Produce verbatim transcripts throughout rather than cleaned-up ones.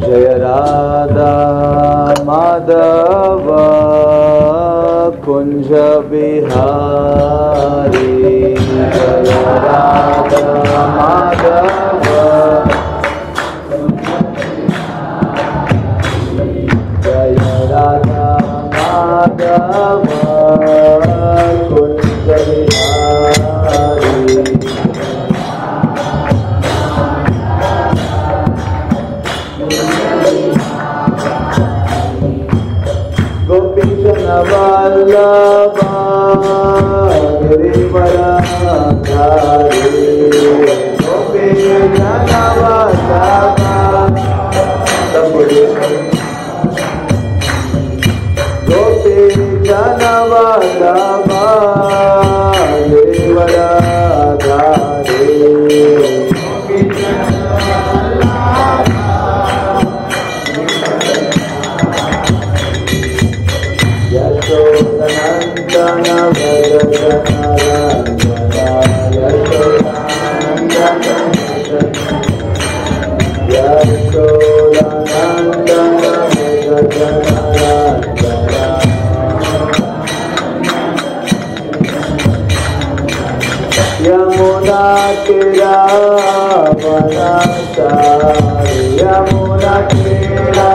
जय राधा माधव कुंज बिहारी जय राधा माधव जय राधा माधव कुंज बिहारी गोपीजन वल्लभा गिरिवरधारी गोपीजन वल्लभा गोपीजन वल्लभा गिरिवरधारी यशोदनन्दन भजनरञ्जना यशोदनन्दन भजनरञ्जना यमुना किरावनचारि यमुना किरा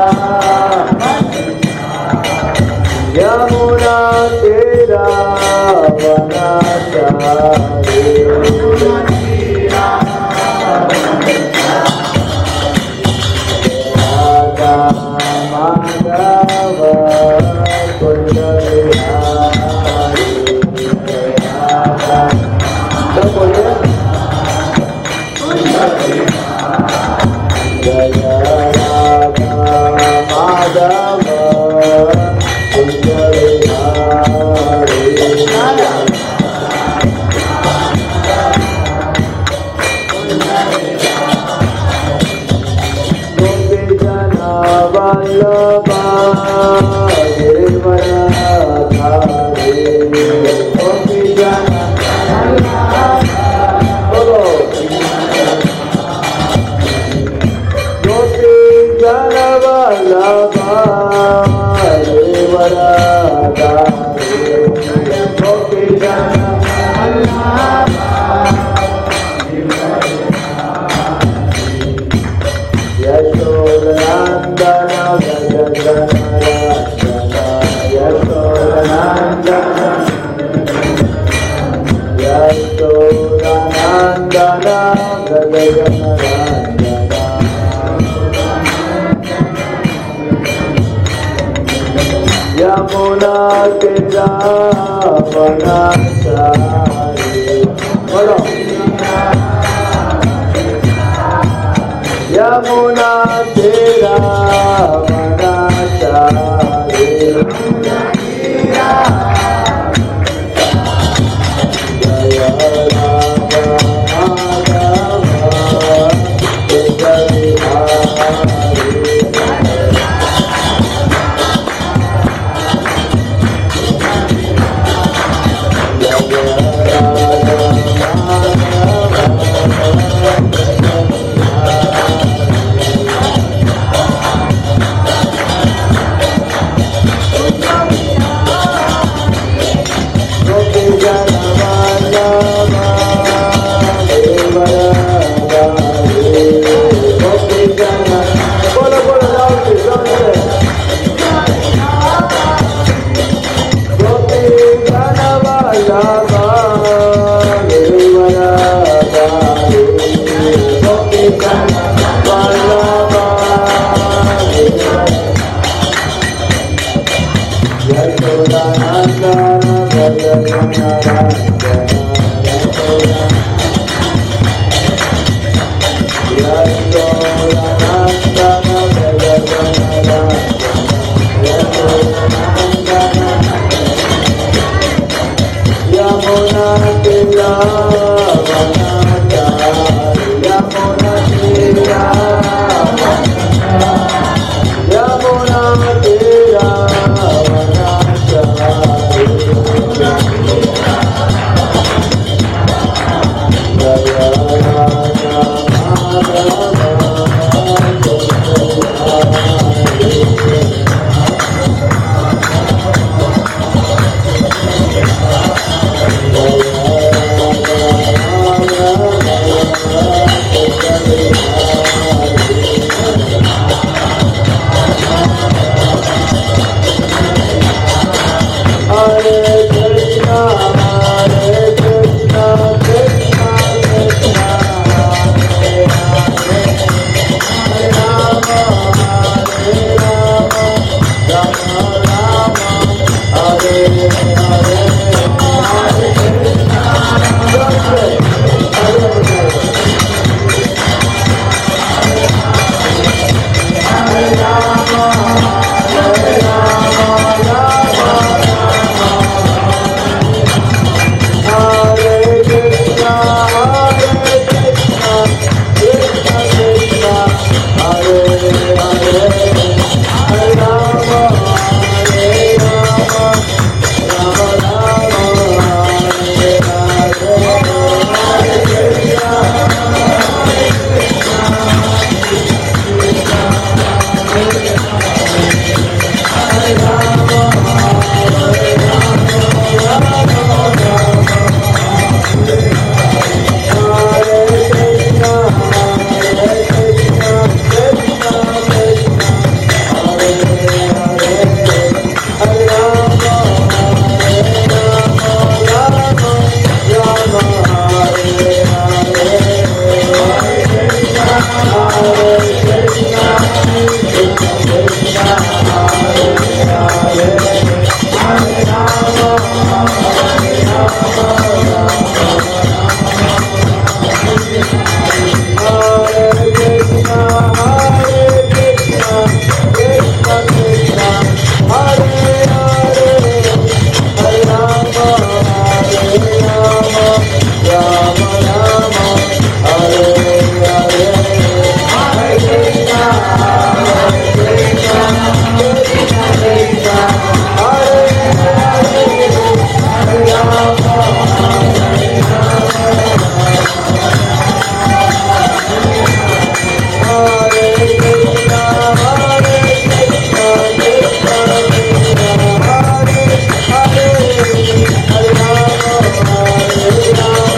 यमुना तेरा वनाचारी राधा माधव कुंज बिहारी राधा सब बोलिए जय राधा माधव कुंज वल्लभा गिरिवरधारी गोपीजन बोलो गोपीजन वल्लभा गिरिवरधारी गोपीजन यशोदनन्दन भजनरञ्जना यशोदनन्दन यशोदनन्दन भजनरञ्जना यमुना किरावनचारि बोलो यमुना तेरा वनाचारी जय राधा माधव कुंज बिहारी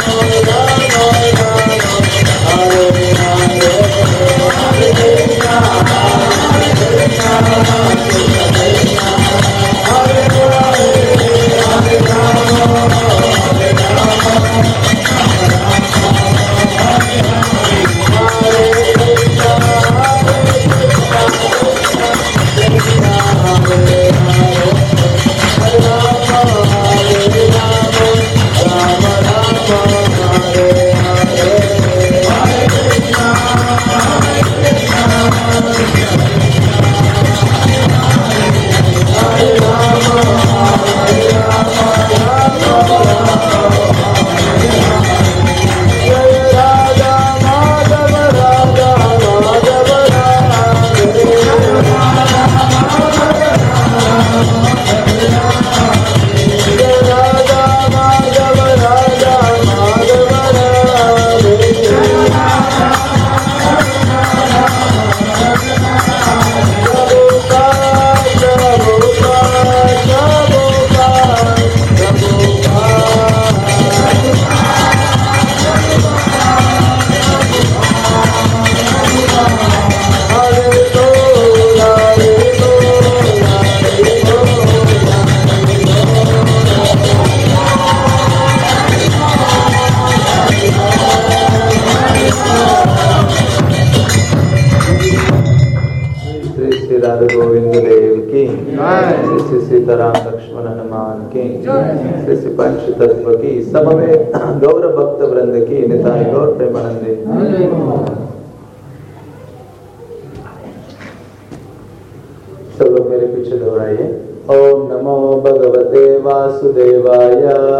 सीताराम लक्ष्मण हनुमान की श्री पंच तत्व की सब में गौर भक्त वृंद की निताई गौर प्रेमानंदे। सब लोग मेरे पीछे दोहराइए। ओम नमो भगवते वासुदेवाय।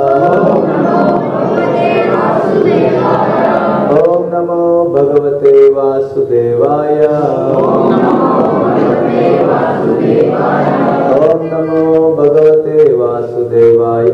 ओम नमो भगवते वासुदेवाय। ओम नमो भगवते वासुदेवाय।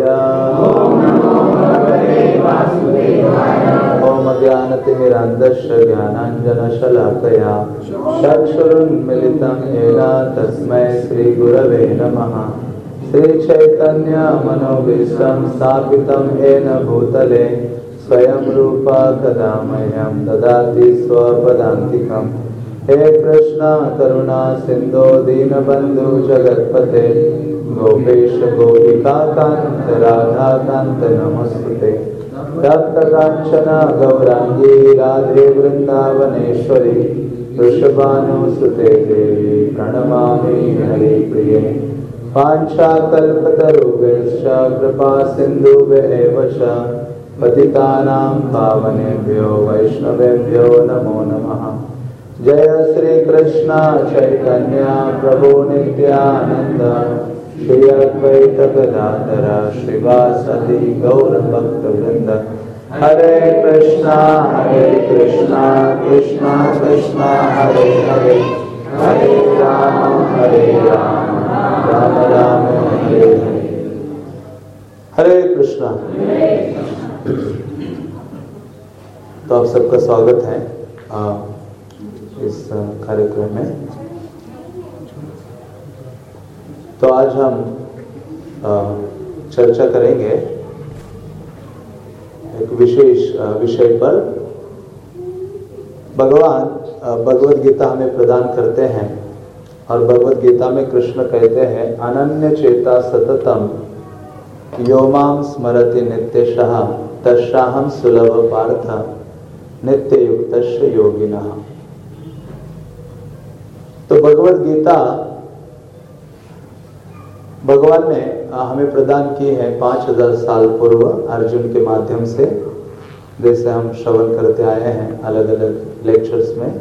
ओम ज्ञानतिमिरान्धस्य ज्ञानाञ्जनशलाकया चक्षुरुन्मीलितं येन तस्मै श्रीगुरवे नमः। श्रीचैतन्य मनोभीष्टं स्थापितं येन भूतले स्वयं रूपा कदा मह्यं ददाति स्वपदान्तिकम्। हे कृष्ण करुणा सिंधो दीनबंधु जगत्पते गोपेश गोपिका कांत राधा कांत नमस्ते। तप्त कांचन गौरांगी राधे वृंदावनेश्वरी वृषभानुसुते देवी प्रणमामि हरिप्रिये। वाञ्छाकल्पतरुभ्यश्च कृपा सिन्धुभ्येव च पतितानां पावनेभ्यो वैष्णवेभ्यो नमो नमः। जय श्री कृष्ण चैतन्य प्रभु नित्यानंद श्री अद्वैत गदाधर श्रीवासदि गौर भक्त वृंद। हरे कृष्णा हरे कृष्णा कृष्णा कृष्णा हरे हरे हरे राम हरे राम राम राम हरे हरे। हरे कृष्णा। तो आप सबका स्वागत है आ, इस कार्यक्रम में। तो आज हम चर्चा करेंगे एक विशेष विषय पर। भगवान भगवद गीता हमें प्रदान करते हैं और भगवद गीता में कृष्ण कहते हैं अनन्य चेता सततम यो मां स्मरति नित्यशः तस्याहं सुलभ पार्थ नित्य युक्तस्य योगिनः। तो भगवद गीता भगवान ने हमें प्रदान की है पांच हजार साल पूर्व अर्जुन के माध्यम से, जैसे हम श्रवण करते आए हैं अलग अलग लेक्चर्स में।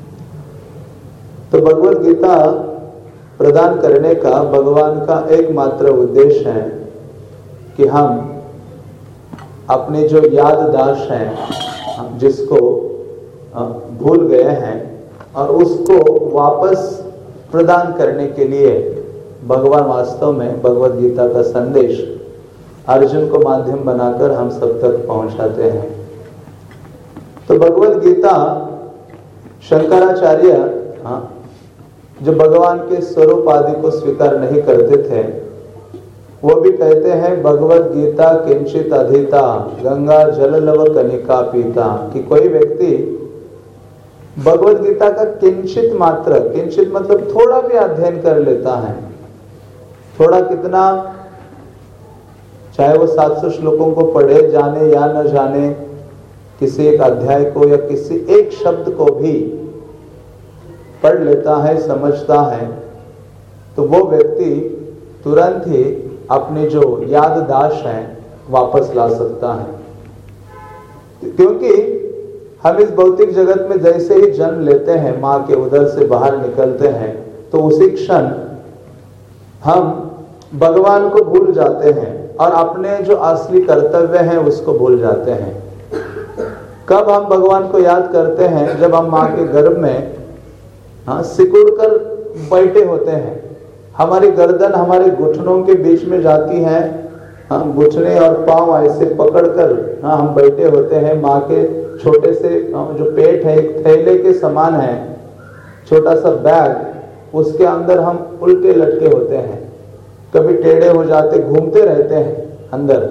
तो भगवद गीता प्रदान करने का भगवान का एकमात्र उद्देश्य है कि हम अपने जो याददाश्त हैं जिसको भूल गए हैं और उसको वापस प्रदान करने के लिए भगवान वास्तव में भगवद गीता का संदेश अर्जुन को माध्यम बनाकर हम सब तक पहुंचाते हैं। तो भगवद गीता शंकराचार्य जो भगवान के स्वरूप आदि को स्वीकार नहीं करते थे, वो भी कहते हैं भगवत गीता किंचित अधिता गंगा जल लव कनिका पीता, कि कोई व्यक्ति भगवत गीता का किंचित मात्र, किंचित मतलब थोड़ा भी अध्ययन कर लेता है, थोड़ा कितना, चाहे वो सात सौ श्लोकों को पढ़े जाने या न जाने, किसी एक अध्याय को या किसी एक शब्द को भी पढ़ लेता है, समझता है, तो वो व्यक्ति तुरंत ही अपनी जो याददाश्त है वापस ला सकता है। क्योंकि हम इस भौतिक जगत में जैसे ही जन्म लेते हैं, माँ के उदर से बाहर निकलते हैं, तो उसी क्षण हम भगवान को भूल जाते हैं और अपने जो असली कर्तव्य हैं उसको भूल जाते हैं। कब हम भगवान को याद करते हैं? जब हम माँ के गर्भ में हाँ सिकुड़ कर बैठे होते हैं, हमारी गर्दन हमारे घुटनों के बीच में जाती है, हाँ घुटने और पांव ऐसे पकड़कर हाँ हम बैठे होते हैं। माँ के छोटे से जो पेट है एक थैले के समान है, छोटा सा बैग, उसके अंदर हम उल्टे लटके होते हैं, कभी टेढ़े हो जाते, घूमते रहते हैं अंदर।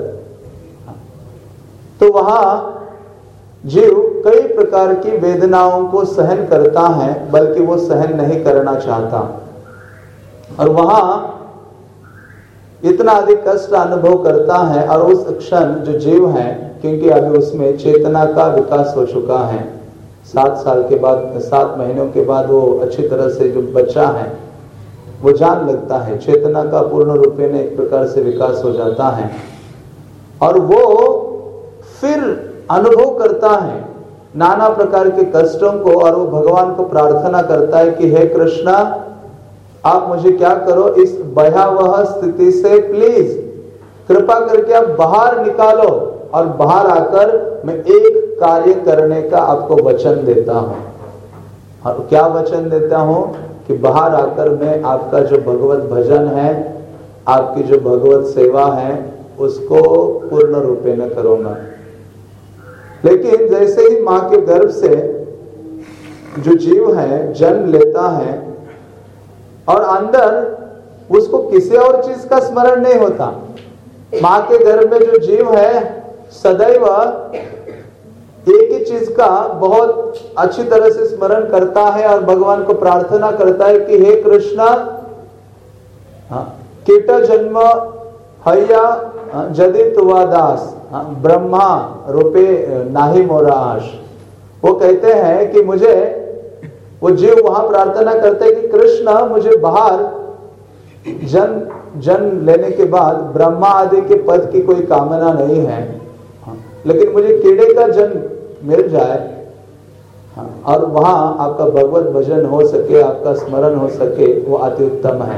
तो वहां जीव कई प्रकार की वेदनाओं को सहन करता है, बल्कि वो सहन नहीं करना चाहता, और वहां इतना अधिक कष्ट अनुभव करता है। और उस क्षण जो जीव है, क्योंकि अभी उसमें चेतना का विकास हो चुका है, सात साल के बाद, सात महीनों के बाद वो अच्छी तरह से जो बच्चा है वो जान लगता है, चेतना का पूर्ण रूप में एक प्रकार से विकास हो जाता है, और वो फिर अनुभव करता है नाना प्रकार के कष्टों को, और वो भगवान को प्रार्थना करता है कि हे कृष्णा, आप मुझे क्या करो, इस भयावह स्थिति से प्लीज कृपा करके आप बाहर निकालो, और बाहर आकर मैं एक कार्य करने का आपको वचन देता हूं। और क्या वचन देता हूं? कि बाहर आकर मैं आपका जो भगवत भजन है, आपकी जो भगवत सेवा है, उसको पूर्ण रूपे न करूंगा। लेकिन जैसे ही माँ के गर्भ से जो जीव है जन्म लेता है, और अंदर उसको किसी और चीज का स्मरण नहीं होता। माँ के गर्भ में जो जीव है सदैव एक ही चीज का बहुत अच्छी तरह से स्मरण करता है, और भगवान को प्रार्थना करता है कि हे कृष्णा, कीट जन्म हया जदि तुवा दास ब्रह्मा रूपे नाही मोराश। वो कहते हैं कि मुझे, वो जीव वहां प्रार्थना करते हैं कि कृष्ण, मुझे बाहर जन्म जन्म लेने के बाद ब्रह्मा आदि के पद की कोई कामना नहीं है, लेकिन मुझे कीड़े का जन्म मिल जाए, और वहां आपका भगवत भजन हो सके, आपका स्मरण हो सके, वो अति उत्तम है।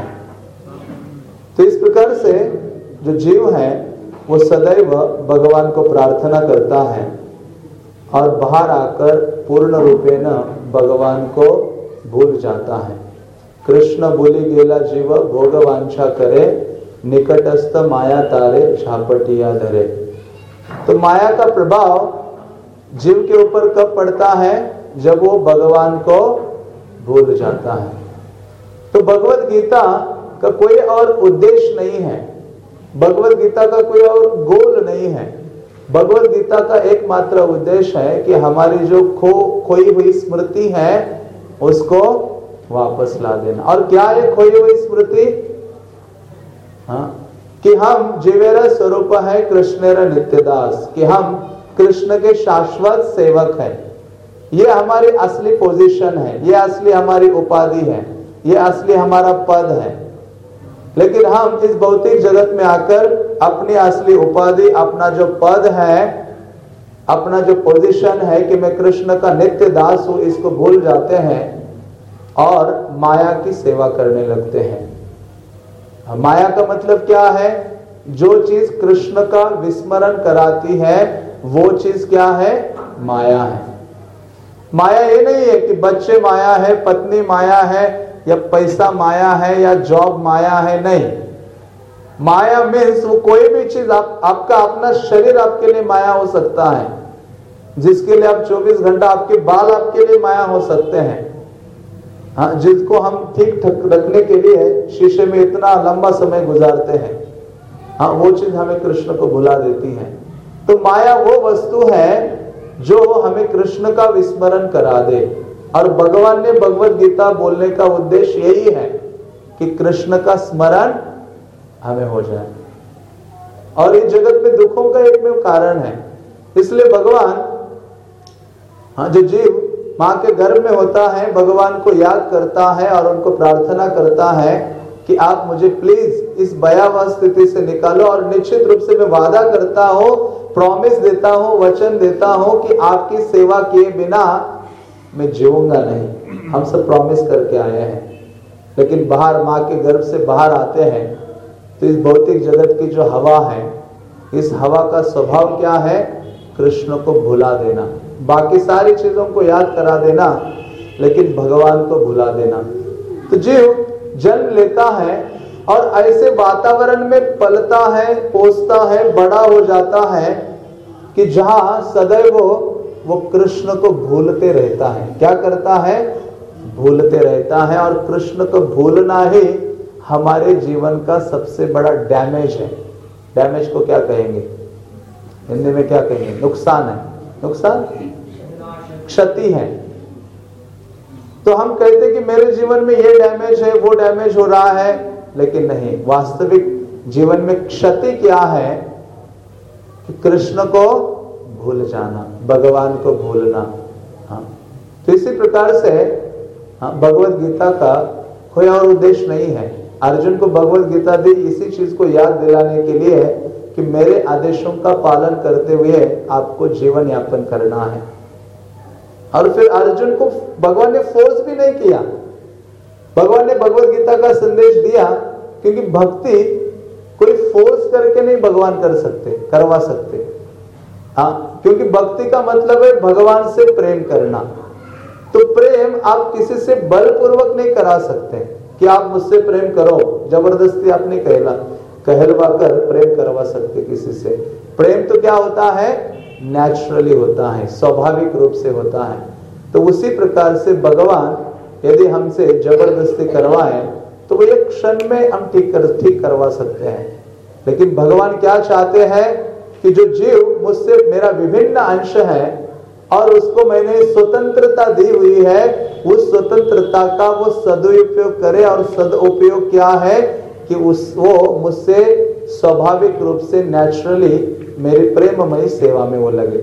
तो इस प्रकार से जो जीव है वो सदैव भगवान को प्रार्थना करता है, और बाहर आकर पूर्ण रूपेण भगवान को भूल जाता है। कृष्ण भूली गेला जीव भोगवांछा करे, निकटस्थ माया तारे झापटिया धरे। तो माया का प्रभाव जीव के ऊपर कब पड़ता है? जब वो भगवान को भूल जाता है। तो भगवत गीता का कोई और उद्देश्य नहीं है, भगवत गीता का कोई और गोल नहीं है। भगवत गीता का एकमात्र उद्देश्य है कि हमारी जो खो खोई हुई स्मृति है उसको वापस ला देना। और क्या है खोई हुई स्मृति? हाँ, कि हम जीवेर स्वरूप है कृष्णेर नित्यदास, कि हम कृष्ण के शाश्वत सेवक हैं। ये हमारी असली पोजीशन है, ये असली हमारी उपाधि है, ये असली हमारा पद है। लेकिन हम इस भौतिक जगत में आकर अपनी असली उपाधि, अपना जो पद है, अपना जो पोजीशन है कि मैं कृष्ण का नित्य दास हूं, इसको भूल जाते हैं और माया की सेवा करने लगते हैं। माया का मतलब क्या है? जो चीज कृष्ण का विस्मरण कराती है वो चीज क्या है? माया है। माया ये नहीं है कि बच्चे माया है, पत्नी माया है, या पैसा माया है, या जॉब माया है, नहीं। माया मीन्स वो कोई भी चीज, आप, आपका अपना शरीर आपके लिए माया हो सकता है, जिसके लिए आप चौबीस घंटा, आपके बाल आपके लिए माया हो सकते हैं, हाँ, जिसको हम ठीक ठाक रखने के लिए शीशे में इतना लंबा समय गुजारते हैं, हाँ, वो चीज हमें कृष्ण को भुला देती है। तो माया वो वस्तु है जो हमें कृष्ण का विस्मरण करा दे, और भगवान ने भगवत गीता बोलने का उद्देश्य यही है कि कृष्ण का स्मरण हमें हो जाए। और इस जगत में दुखों का एक में कारण है, इसलिए भगवान, हाँ, जो जीव माँ के गर्भ में होता है भगवान को याद करता है और उनको प्रार्थना करता है कि आप मुझे प्लीज इस भयावह स्थिति से निकालो, और निश्चित रूप से मैं वादा करता हूं, प्रॉमिस देता हूं, वचन देता हूं कि आपकी सेवा किए बिना मैं जीऊंगा नहीं। हम सब प्रॉमिस करके आए हैं, लेकिन बाहर माँ के गर्भ से बाहर आते हैं तो इस भौतिक जगत की जो हवा है, इस हवा का स्वभाव क्या है? कृष्ण को भुला देना, बाकी सारी चीजों को याद करा देना, लेकिन भगवान को भुला देना। तो जीव जन्म लेता है और ऐसे वातावरण में पलता है, पोसता है, बड़ा हो जाता है कि जहां सदैव वो, वो कृष्ण को भूलते रहता है। क्या करता है? भूलते रहता है। और कृष्ण को भूलना ही हमारे जीवन का सबसे बड़ा डैमेज है। डैमेज को क्या कहेंगे हिंदी में? क्या कहेंगे? नुकसान है। नुकसान, क्षति है। तो हम कहते कि मेरे जीवन में ये डैमेज है, वो डैमेज हो रहा है, लेकिन नहीं, वास्तविक जीवन में क्षति क्या है कि कृष्ण को भूल जाना, भगवान को भूलना। हाँ, तो इसी प्रकार से हाँ, भगवत गीता का कोई और उद्देश्य नहीं है। अर्जुन को भगवत गीता दी इसी चीज को याद दिलाने के लिए कि मेरे आदेशों का पालन करते हुए आपको जीवन यापन करना है। और फिर अर्जुन को भगवान ने फोर्स भी नहीं किया। भगवान ने भगवत गीता का संदेश दिया क्योंकि भक्ति कोई फोर्स करके नहीं भगवान कर सकते, करवा सकते। हाँ, क्योंकि भक्ति का मतलब है भगवान से प्रेम करना। तो प्रेम आप किसी से बलपूर्वक नहीं करा सकते कि आप मुझसे प्रेम करो, जबरदस्ती आप नहीं कहला कहलवा कर प्रेम करवा सकते किसी से। प्रेम तो क्या होता है? नेचुरली होता है, स्वाभाविक रूप से होता है। तो उसी प्रकार से भगवान यदि हमसे जबरदस्ती करवाए तो वो एक क्षण में हम ठीक कर ठीक करवा सकते हैं। लेकिन भगवान क्या चाहते हैं कि जो जीव मुझसे मेरा विभिन्न अंश है और उसको मैंने स्वतंत्रता दी हुई है, उस स्वतंत्रता का वो सदुपयोग करे। और सदुपयोग क्या है कि उस वो मुझसे स्वाभाविक रूप से नेचुरली मेरी प्रेममयी सेवा में वो लगे।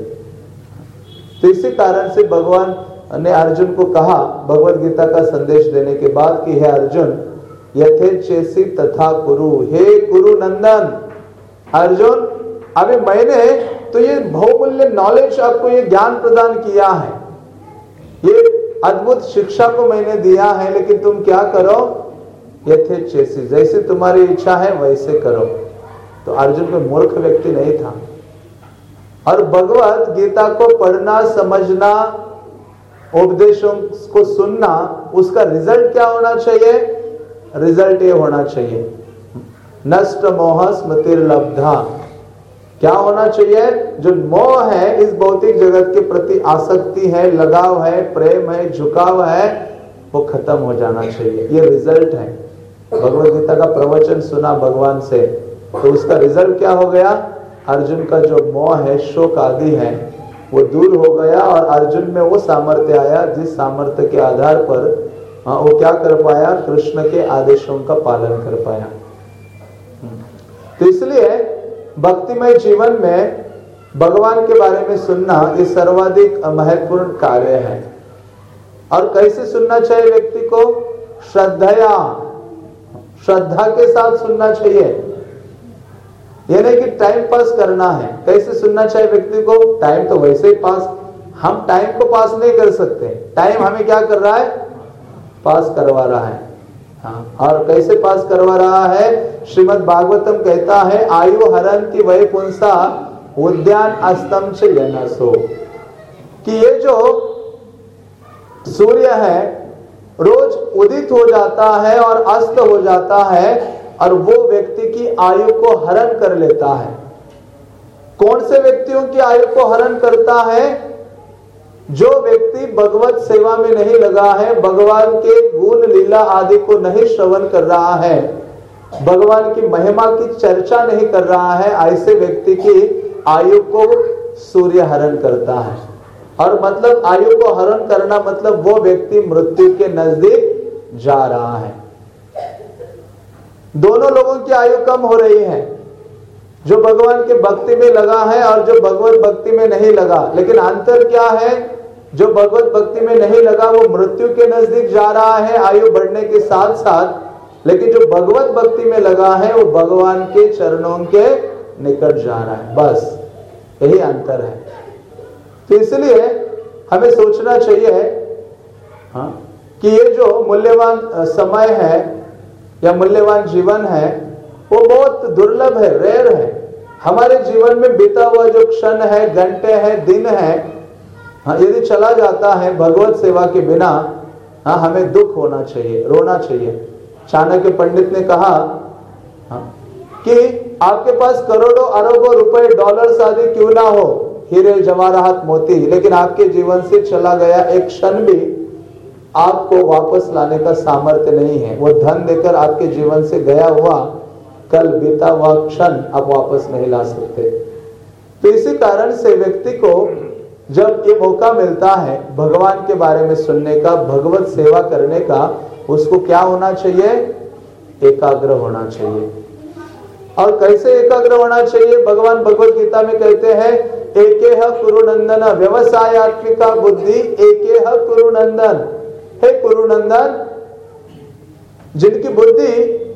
तो इसी कारण से भगवान ने अर्जुन को कहा भगवत गीता का संदेश देने के बाद कि हे अर्जुन, यथेच्छेसी तथा कुरु, हे कुरु नंदन। अर्जुन, अभी मैंने तो ये बहुमूल्य नॉलेज आपको, ये ज्ञान प्रदान किया है, ये अद्भुत शिक्षा को मैंने दिया है, लेकिन तुम क्या करो? यथेच्छेसी, जैसे तुम्हारी इच्छा है वैसे करो। तो अर्जुन कोई मूर्ख व्यक्ति नहीं था। और भगवत गीता को पढ़ना, समझना, उपदेशों को सुनना, उसका रिजल्ट क्या होना चाहिए? रिजल्ट ये होना चाहिए, नष्ट मोह स्मृतिर्लब्धा। क्या होना चाहिए? जो मोह है, इस भौतिक जगत के प्रति आसक्ति है, लगाव है, प्रेम है, झुकाव है, वो खत्म हो जाना चाहिए। ये रिजल्ट है। भगवत गीता का प्रवचन सुना भगवान से तो उसका रिजल्ट क्या हो गया? अर्जुन का जो मोह है, शोक आदि है, वो दूर हो गया और अर्जुन में वो सामर्थ्य आया जिस सामर्थ्य के आधार पर हाँ, वो क्या कर पाया? कृष्ण के आदेशों का पालन कर पाया। तो इसलिए भक्तिमय जीवन में भगवान के बारे में सुनना ये सर्वाधिक महत्वपूर्ण कार्य है। और कैसे सुनना चाहिए व्यक्ति को? श्रद्धया, श्रद्धा के साथ सुनना चाहिए। यह नहीं कि टाइम पास करना है। कैसे सुनना चाहिए व्यक्ति को? टाइम तो वैसे ही पास, हम टाइम को पास नहीं कर सकते, टाइम हमें क्या कर रहा है? पास करवा रहा है। हाँ, और कैसे पास करवा रहा है? श्रीमद् भागवतम कहता है, आयु हरन्ति वै पुंसा उद्यान अस्तम च यनसो, कि ये जो सूर्य है रोज उदित हो जाता है और अस्त हो जाता है और वो व्यक्ति की आयु को हरण कर लेता है। कौन से व्यक्तियों की आयु को हरण करता है? जो व्यक्ति भगवत सेवा में नहीं लगा है, भगवान के गुण लीला आदि को नहीं श्रवण कर रहा है, भगवान की महिमा की चर्चा नहीं कर रहा है, ऐसे व्यक्ति की आयु को सूर्य हरण करता है। और मतलब आयु को हरण करना मतलब वो व्यक्ति मृत्यु के नजदीक जा रहा है। दोनों लोगों की आयु कम हो रही है, जो भगवान के भक्ति में लगा है और जो भगवत भक्ति में नहीं लगा। लेकिन अंतर क्या है? जो भगवत भक्ति में नहीं लगा वो मृत्यु के नजदीक जा रहा है आयु बढ़ने के साथ साथ, लेकिन जो भगवत भक्ति में लगा है वो भगवान के चरणों के निकट जा रहा है। बस यही अंतर है। तो इसलिए हमें सोचना चाहिए हाँ, कि ये जो मूल्यवान समय है या मूल्यवान जीवन है वो बहुत दुर्लभ है, रेयर है। हमारे जीवन में बीता हुआ जो क्षण है, घंटे हैं, दिन है, हाँ, यदि चला जाता है भगवत सेवा के बिना, हाँ, हमें दुख होना चाहिए, रोना चाहिए। चाणक्य पंडित ने कहा हाँ, कि आपके पास करोड़ों अरबों रुपए डॉलर्स आदि क्यों ना हो, हीरे जवाहरात मोती, लेकिन आपके जीवन से चला गया एक क्षण भी आपको वापस लाने का सामर्थ्य नहीं है। वो धन देकर आपके जीवन से गया हुआ कल बीता हुआ क्षण आप वापस नहीं ला सकते। तो इसी कारण से व्यक्ति को जब ये मौका मिलता है भगवान के बारे में सुनने का, भगवत सेवा करने का, उसको क्या होना चाहिए? एकाग्र होना चाहिए। और कैसे एकाग्र होना चाहिए? भगवान भगवत गीता में कहते हैं एकेह कुरुनंदन व्यवसायत्मिका बुद्धि एकेह कुरुनंदन। हे कुरुनंदन, जिनकी बुद्धि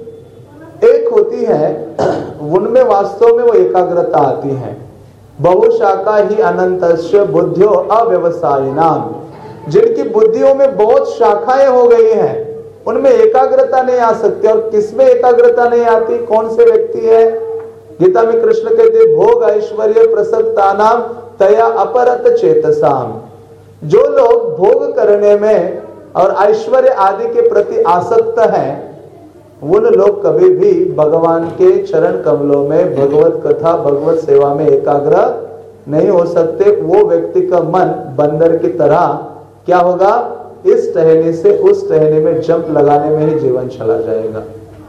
एक होती है उनमें वास्तव में वो एकाग्रता आती है। बहुशाखा ही अनंतस्य बुद्धियो अव्यवसायिनाम। जिनकी बुद्धियों में बहुत शाखाएं हो गई हैं उनमें एकाग्रता नहीं आ सकती। और किसमें एकाग्रता नहीं आती? कौन से व्यक्ति है? गीता में कृष्ण कहते भोग ऐश्वर्य प्रसक्तानाम तया अपरत चेतसाम। जो लोग भोग करने में और ऐश्वर्य आदि के प्रति आसक्त हैं उन लोग कभी भी भगवान के चरण कमलों में भगवत कथा, भगवत सेवा में एकाग्र नहीं हो सकते। वो व्यक्ति का मन बंदर की तरह क्या होगा? इस टहनी से उस टहनी में जंप लगाने में ही जीवन चला जाएगा।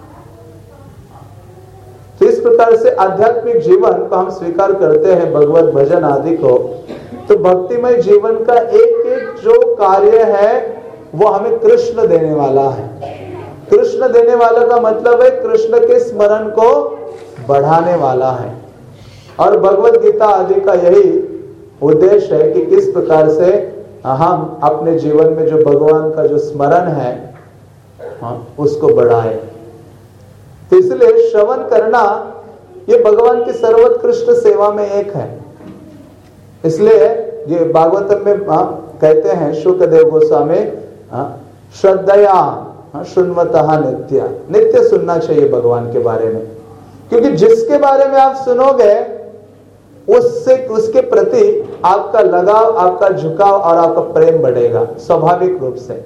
तो इस प्रकार से आध्यात्मिक जीवन को हम स्वीकार करते हैं, भगवत भजन आदि को। तो भक्तिमय जीवन का एक एक जो कार्य है वो हमें कृष्ण देने वाला है। कृष्ण देने वाला का मतलब है कृष्ण के स्मरण को बढ़ाने वाला है। और भगवत गीता आदि का यही उद्देश्य है कि किस प्रकार से हम अपने जीवन में जो भगवान का जो स्मरण है हाँ, उसको बढ़ाए। तो इसलिए श्रवण करना ये भगवान की सर्वोत्कृष्ट सेवा में एक है। इसलिए ये भागवतम में हाँ, कहते हैं शुकदेव गोस्वामी हाँ, श्रद्धया सुनवतः नित्य। नित्य सुनना चाहिए भगवान के बारे में, क्योंकि जिसके बारे में आप सुनोगे उससे उसके प्रति आपका लगाव, आपका झुकाव और आपका प्रेम बढ़ेगा स्वाभाविक रूप से।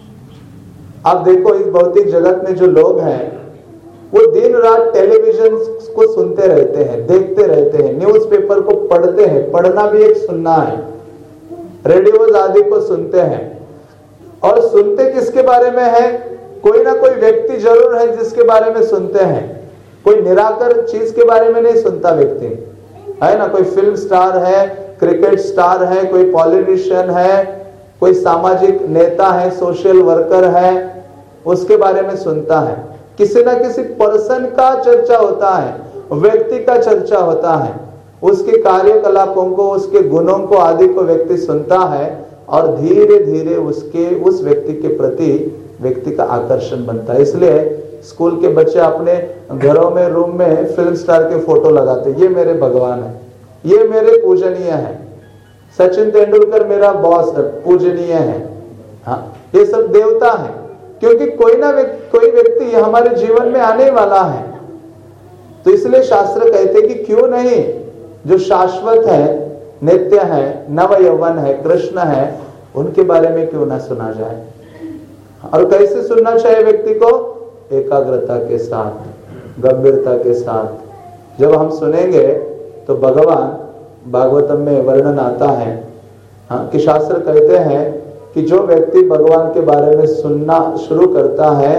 आप देखो इस भौतिक जगत में जो लोग हैं वो दिन रात टेलीविजन को सुनते रहते हैं, देखते रहते हैं, न्यूज़पेपर को पढ़ते हैं, पढ़ना भी एक सुनना है, रेडियोज आदि को सुनते हैं। और सुनते किसके बारे में है? कोई ना कोई व्यक्ति जरूर है जिसके बारे में सुनते हैं। कोई निराकर चीज के बारे में नहीं सुनता व्यक्ति, है ना। कोई फिल्म स्टार है, क्रिकेट स्टार है, कोई पॉलिटिशियन है, कोई सामाजिक नेता है, सोशल वर्कर है, उसके बारे में सुनता है। किसी ना किसी पर्सन का चर्चा होता है, व्यक्ति का चर्चा होता है, उसके कार्यकलापों को, उसके गुणों को आदि को व्यक्ति सुनता है और धीरे धीरे उसके उस व्यक्ति के प्रति व्यक्ति का आकर्षण बनता है। इसलिए स्कूल के बच्चे अपने घरों में, रूम में फिल्म स्टार के फोटो लगाते, ये मेरे भगवान है, ये मेरे पूजनीय है, सचिन तेंदुलकर मेरा बॉस है, पूजनीय है, हाँ, ये सब देवता है। क्योंकि कोई ना व्यक्ति, कोई व्यक्ति हमारे जीवन में आने वाला है। तो इसलिए शास्त्र कहते कि क्यों नहीं, जो शाश्वत है, नित्य है, नव यौवन है, कृष्ण है, उनके बारे में क्यों ना सुना जाए। और कैसे सुनना चाहिए व्यक्ति को? एकाग्रता के साथ, गंभीरता के साथ। जब हम सुनेंगे तो भगवान भागवतम में वर्णन आता है हाँ, कि शास्त्र कहते हैं कि जो व्यक्ति भगवान के बारे में सुनना शुरू करता है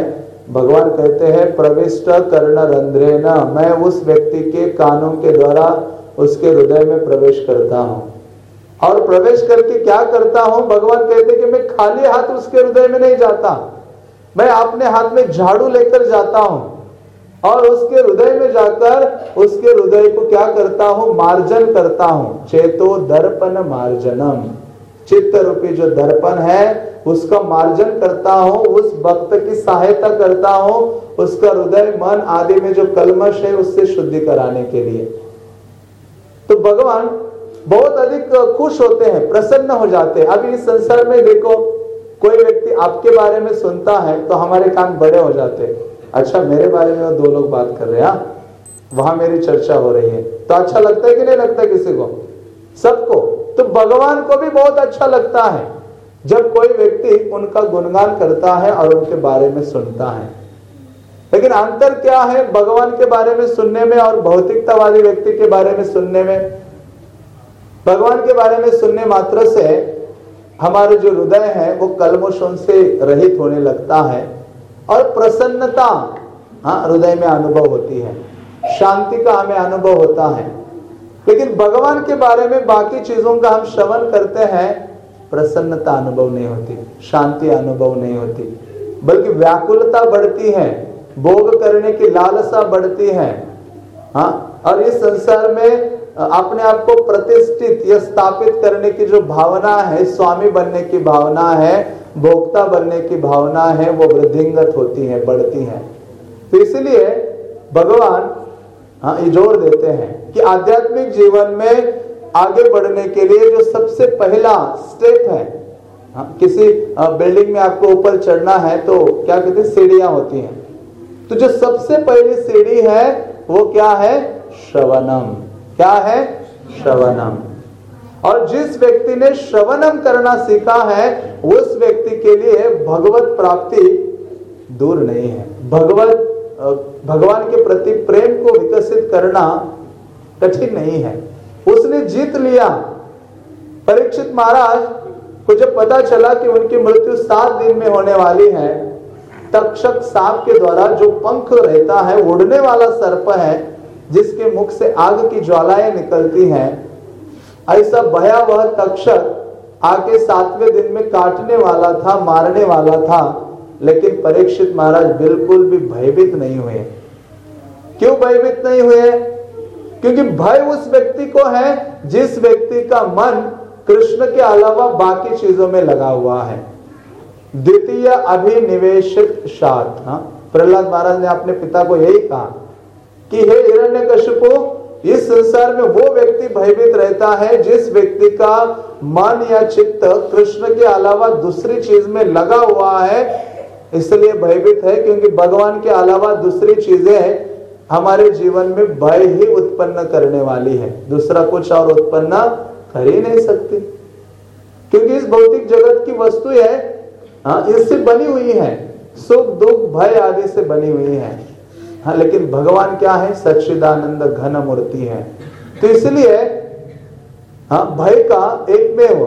भगवान कहते हैं प्रविष्ट कर्ण रंध्रेण, मैं उस व्यक्ति के कानों के द्वारा उसके हृदय में प्रवेश करता हूं। और प्रवेश करके क्या करता हूं? भगवान कहते हैं कि मैं खाली हाथ उसके हृदय में नहीं जाता, मैं अपने हाथ में झाड़ू लेकर जाता हूं और उसके हृदय में जाकर उसके हृदय को क्या करता हूं? मार्जन करता हूं। चेतो दर्पण मार्जनम, चित्त रूपी जो दर्पण है उसका मार्जन करता हूं, उस भक्त की सहायता करता हूं, उसका हृदय मन आदि में जो कलमश है उससे शुद्धि कराने के लिए। तो भगवान बहुत अधिक खुश होते हैं, प्रसन्न हो जाते हैं। अभी इस संसार में देखो, कोई व्यक्ति आपके बारे में सुनता है तो हमारे कान बड़े हो जाते हैं। अच्छा, मेरे बारे में वो दो लोग बात कर रहे हैं, वहां मेरी चर्चा हो रही है, तो अच्छा लगता है कि नहीं लगता किसी को? सबको। तो भगवान को भी बहुत अच्छा लगता है जब कोई व्यक्ति उनका गुणगान करता है और उनके बारे में सुनता है। लेकिन अंतर क्या है भगवान के बारे में सुनने में और भौतिकतावादी व्यक्ति के बारे में सुनने में? भगवान के बारे में सुनने मात्र से हमारे जो हृदय है वो कल्मशों से रहित होने लगता है और प्रसन्नता हाँ हृदय में अनुभव होती है, शांति का हमें अनुभव होता है। लेकिन भगवान के बारे में बाकी चीजों का हम श्रवण करते हैं, प्रसन्नता अनुभव नहीं होती, शांति अनुभव नहीं होती, बल्कि व्याकुलता बढ़ती है, भोग करने की लालसा बढ़ती है। हाँ, और इस संसार में अपने आप को प्रतिष्ठित या स्थापित करने की जो भावना है, स्वामी बनने की भावना है, भोक्ता बनने की भावना है, वो वृद्धिंगत होती है, बढ़ती है। तो इसलिए भगवान हाँ ये जोर देते हैं कि आध्यात्मिक जीवन में आगे बढ़ने के लिए जो सबसे पहला स्टेप है, हाँ, किसी बिल्डिंग में आपको ऊपर चढ़ना है तो क्या कहते हैं, सीढ़ियां होती हैं। तो जो सबसे पहली सीढ़ी है वो क्या है? श्रवणम। क्या है? श्रवणम। और जिस व्यक्ति ने श्रवणम करना सीखा है उस व्यक्ति के लिए भगवत प्राप्ति दूर नहीं है। भगवत भगवान के प्रति प्रेम को विकसित करना कठिन नहीं है, उसने जीत लिया। परीक्षित महाराज को जब पता चला कि उनकी मृत्यु सात दिन में होने वाली है, तक्षक सांप के द्वारा जो पंख रहता है, उड़ने वाला सर्प है जिसके मुख से आग की ज्वालाएं निकलती हैं, ऐसा भयावह तक्षक आके सातवें दिन में काटने वाला था, मारने वाला था। लेकिन परीक्षित महाराज बिल्कुल भी भयभीत नहीं हुए। क्यों भयभीत नहीं हुए? क्योंकि भय उस व्यक्ति को है जिस व्यक्ति का मन कृष्ण के अलावा बाकी चीजों में लगा हुआ है। द्वितीय अभिनिवेशित शात। हाँ, प्रहलाद महाराज ने अपने पिता को यही कहा कि हे हिरण्यकशिपु, इस संसार में वो व्यक्ति भयभीत रहता है जिस व्यक्ति का मन या चित्त कृष्ण के अलावा दूसरी चीज में लगा हुआ है। इसलिए भयभीत है क्योंकि भगवान के अलावा दूसरी चीजें हमारे जीवन में भय ही उत्पन्न करने वाली है, दूसरा कुछ और उत्पन्न कर ही नहीं सकती। क्योंकि इस भौतिक जगत की वस्तु है, हाँ, इससे बनी हुई है, सुख दुख भय आदि से बनी हुई है। हाँ, लेकिन भगवान क्या है? सच्चिदानंद घन मूर्ति है। तो इसलिए हाँ, भय का एकमेव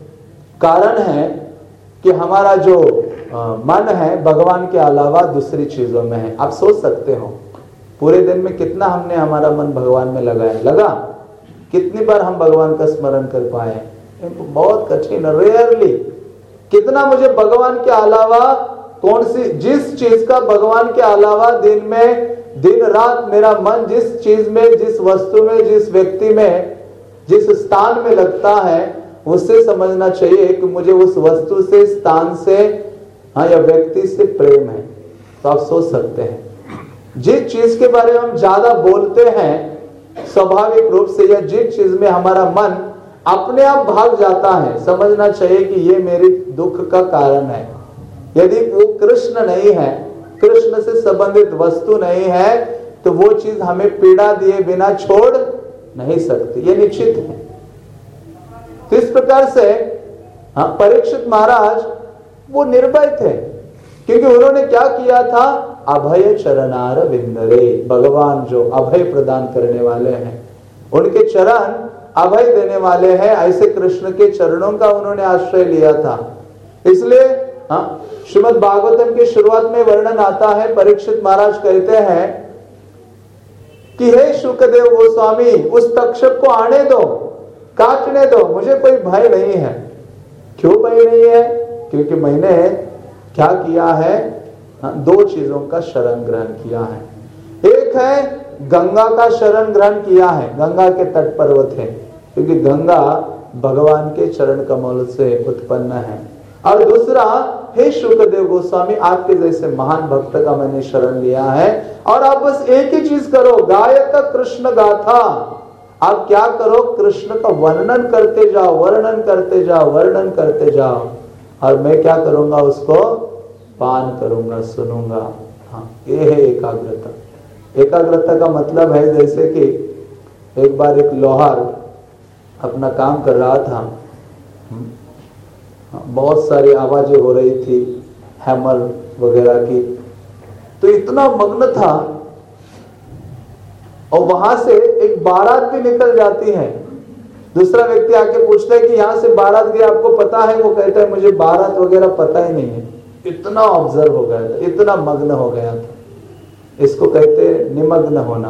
कारण है कि हमारा जो आ, मन है भगवान के अलावा दूसरी चीजों में है। आप सोच सकते हो पूरे दिन में कितना हमने हमारा मन भगवान में लगाया, लगा? कितनी बार हम भगवान का स्मरण कर पाए? बहुत कठिन, रेयरली। कितना मुझे भगवान के अलावा कौन सी जिस चीज का भगवान के अलावा दिन में दिन रात मेरा मन जिस चीज में, जिस वस्तु में, जिस व्यक्ति में, जिस स्थान में लगता है, उससे समझना चाहिए कि मुझे उस वस्तु से, स्थान से, हाँ, या व्यक्ति से प्रेम है। तो आप सोच सकते हैं जिस चीज के बारे में हम ज्यादा बोलते हैं स्वाभाविक रूप से, या जिस चीज में हमारा मन अपने आप भाग जाता है, समझना चाहिए कि ये मेरे दुख का कारण है। यदि वो कृष्ण नहीं है, कृष्ण से संबंधित वस्तु नहीं है, तो वो चीज हमें पीड़ा दिए बिना छोड़ नहीं सकती, ये निश्चित है। तो इस प्रकार से हाँ, परीक्षित महाराज वो निर्भय थे क्योंकि उन्होंने क्या किया था? अभय चरणार विंदरे। भगवान जो अभय प्रदान करने वाले हैं, उनके चरण अभय देने वाले हैं, ऐसे कृष्ण के चरणों का उन्होंने आश्रय लिया था। इसलिए हाँ, श्रीमद् भागवतम की शुरुआत में वर्णन आता है, परीक्षित महाराज कहते हैं कि हे शुकदेव गोस्वामी, उस तक्षक को आने दो, काटने दो, मुझे कोई भय नहीं है। क्यों भय नहीं है? क्योंकि मैंने क्या किया है, दो चीजों का शरण ग्रहण किया है। एक है गंगा का शरण ग्रहण किया है, गंगा के तट पर्वत है, क्योंकि गंगा भगवान के चरण कमल से उत्पन्न है। और दूसरा, हे शुकदेव गोस्वामी, आपके जैसे महान भक्त का मैंने शरण लिया है, और आप बस एक ही चीज करो, गायक कृष्ण गाथा। आप क्या करो, कृष्ण का वर्णन करते जाओ, वर्णन करते जाओ, वर्णन करते जाओ, और मैं क्या करूंगा, उसको पान करूंगा, सुनूंगा। हाँ, ये है एकाग्रता। एकाग्रता का मतलब है जैसे कि एक बार एक लोहार अपना काम कर रहा था, बहुत सारी आवाजें हो रही थी हैमर वगैरह की, तो इतना मग्न था, और वहां से एक बारात भी निकल जाती है। दूसरा व्यक्ति आके पूछता है कि यहां से बारात गया, आपको पता है? वो कहता है मुझे बारात वगैरह पता ही नहीं है। इतना ऑब्जर्व हो गया था, इतना मग्न हो गया था। इसको कहते हैं निमग्न होना।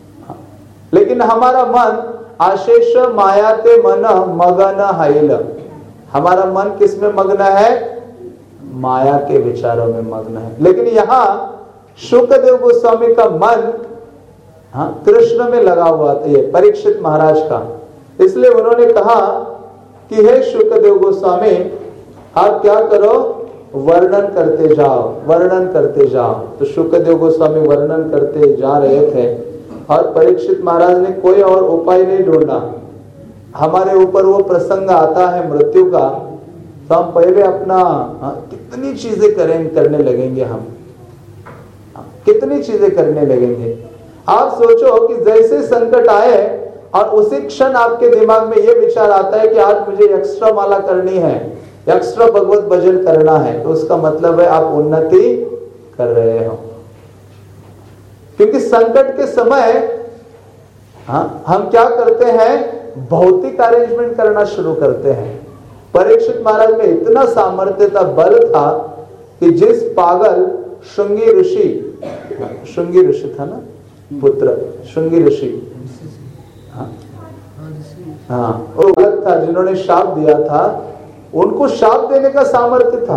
लेकिन हमारा मन आशेष मायाते मन मगन हाइल, हमारा मन किसमें मग्न है? माया के विचारों में मग्न है। लेकिन यहाँ शुकदेव गोस्वामी का मन हाँ कृष्ण में लगा हुआ था, ये परीक्षित महाराज का। इसलिए उन्होंने कहा कि हे शुकदेव गोस्वामी, आप क्या करो, वर्णन करते जाओ, वर्णन करते जाओ। तो शुकदेव गोस्वामी वर्णन करते जा रहे थे, और परीक्षित महाराज ने कोई और उपाय नहीं ढूंढा। हमारे ऊपर वो प्रसंग आता है मृत्यु का, तो हम पहले अपना हाँ, कितनी चीजें करें करने लगेंगे, हम हाँ, कितनी चीजें करने लगेंगे। आप सोचो कि जैसे संकट आए और उसी क्षण आपके दिमाग में ये विचार आता है कि आज मुझे एक्स्ट्रा माला करनी है, एक्स्ट्रा भगवत भजन करना है, तो उसका मतलब है आप उन्नति कर रहे हो। क्योंकि संकट के समय हाँ, हम क्या करते हैं, भौतिक अरेंजमेंट करना शुरू करते हैं। परीक्षित महाराज में इतना सामर्थ्य था, बल था, कि जिस पागल श्रृंगी ऋषि, श्रृंगी ऋषि था ना पुत्र, श्रृंगी ऋषि हाँ, हाँ, वो अलग था, जिन्होंने शाप दिया था, उनको शाप देने का सामर्थ्य था।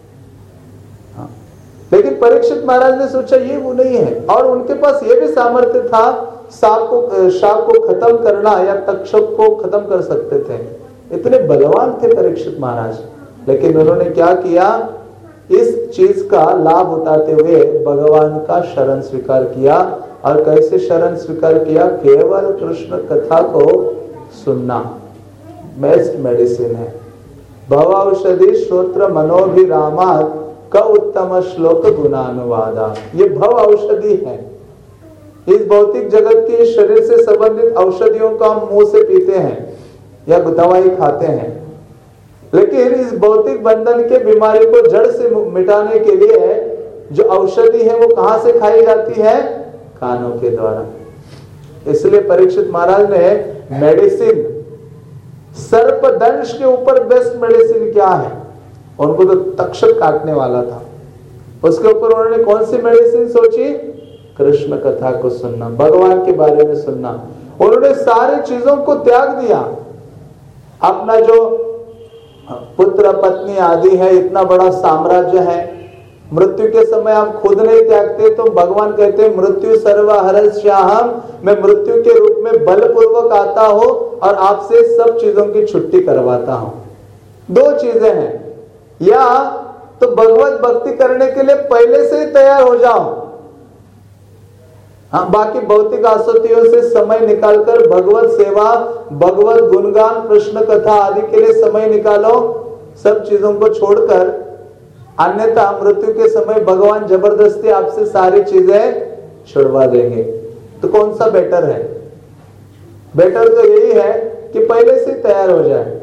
हाँ, लेकिन परीक्षित महाराज ने सोचा ये वो नहीं है, और उनके पास ये भी सामर्थ्य था, शाप को शाप को खत्म करना या तक्षक को खत्म कर सकते थे। इतने बलवान थे परीक्षित महाराज। लेकिन उन्होंने क्या किया, इस चीज का लाभ उठाते हुए भगवान का शरण स्वीकार किया। और कैसे शरण स्वीकार किया, केवल कृष्ण कथा को सुनना बेस्ट मेडिसिन है। भव औषधि श्रोत्र मनोभिरामात् क उत्तम श्लोक गुणानुवादा, ये भव औषधि है। इस भौतिक जगत के शरीर से संबंधित औषधियों को हम मुंह से पीते हैं या दवाई खाते हैं, लेकिन इस भौतिक बंधन के बीमारी को जड़ से मिटाने के लिए जो औषधि है वो कहां से खाई जाती है, कानों के द्वारा। इसलिए परीक्षित महाराज ने मेडिसिन, सर्पदंश के ऊपर बेस्ट मेडिसिन क्या है, उनको तो तक्षक काटने वाला था, उसके ऊपर उन्होंने कौन सी मेडिसिन सोची, कृष्ण कथा को सुनना, भगवान के बारे में सुनना। उन्होंने सारी चीजों को त्याग दिया। अपना जो पुत्र पत्नी आदि है, इतना बड़ा साम्राज्य है, मृत्यु के समय आप खुद नहीं त्यागते, तो भगवान कहते हैं मृत्यु सर्वहरस्याहम, मैं मृत्यु के रूप में बलपूर्वक आता हूं और आपसे सब चीजों की छुट्टी करवाता हूं। दो चीजें हैं, या तो भगवत भक्ति करने के लिए पहले से ही तैयार हो जाओ, हाँ, बाकी भौतिक आसक्तियों से समय निकालकर भगवत सेवा, भगवत गुणगान, कृष्ण कथा आदि के लिए समय निकालो, सब चीजों को छोड़कर। अन्यथा मृत्यु के समय भगवान जबरदस्ती आपसे सारी चीजें छुड़वा देंगे। तो कौन सा बेटर है? बेटर तो यही है कि पहले से तैयार हो जाए।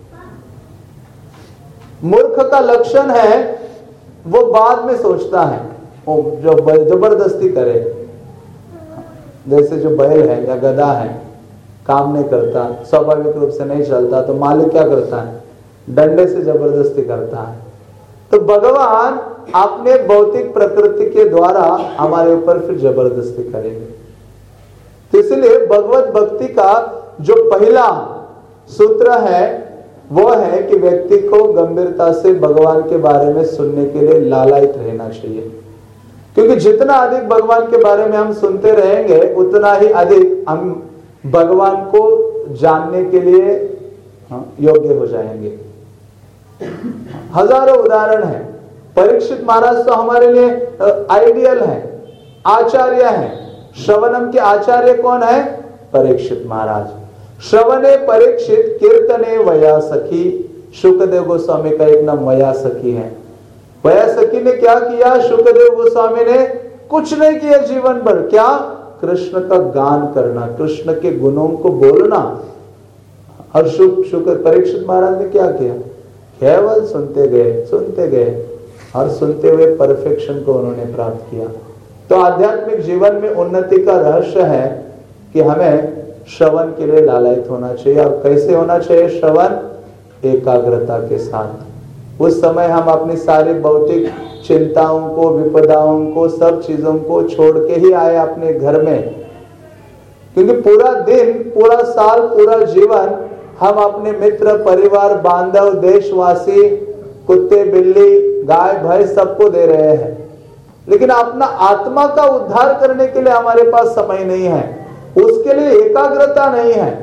मूर्ख का लक्षण है वो बाद में सोचता है, वो जो जबरदस्ती करे। जैसे जो बैल है या गधा है, काम नहीं करता, स्वाभाविक रूप से नहीं चलता, तो मालिक क्या करता है, डंडे से जबरदस्ती करता है। तो भगवान अपने भौतिक प्रकृति के द्वारा हमारे ऊपर फिर जबरदस्ती करेंगे। तो इसलिए भगवत भक्ति का जो पहला सूत्र है वो है कि व्यक्ति को गंभीरता से भगवान के बारे में सुनने के लिए लालायित रहना चाहिए, क्योंकि जितना अधिक भगवान के बारे में हम सुनते रहेंगे उतना ही अधिक हम भगवान को जानने के लिए योग्य हो जाएंगे। हजारों उदाहरण हैं। परीक्षित महाराज तो हमारे लिए आइडियल है, आचार्य है। श्रवणम के आचार्य कौन है? परीक्षित महाराज। श्रवणे परीक्षित कीर्तने वया सखी। शुकदेव गोस्वामी का एक नाम वया सखी है। वया सखी ने क्या किया? शुकदेव गोस्वामी ने कुछ नहीं किया जीवन भर। क्या? कृष्ण का गान करना, कृष्ण के गुणों को बोलना। और शुक शुक परीक्षित महाराज ने क्या किया? केवल सुनते गए सुनते गए और सुनते हुए परफेक्शन को उन्होंने प्राप्त किया। तो आध्यात्मिक जीवन में उन्नति का रहस्य है कि हमें श्रवण के लिए लालायित होना चाहिए। और कैसे होना चाहिए श्रवण? एकाग्रता के साथ। उस समय हम अपनी सारी भौतिक चिंताओं को, विपदाओं को, सब चीजों को छोड़ के ही आए अपने घर में, क्योंकि पूरा दिन, पूरा साल, पूरा जीवन हम अपने मित्र, परिवार, बांधव, देशवासी, कुत्ते, बिल्ली, गाय, भैंस सबको दे रहे हैं, लेकिन अपना आत्मा का उद्धार करने के लिए हमारे पास समय नहीं है, उसके लिए एकाग्रता नहीं है।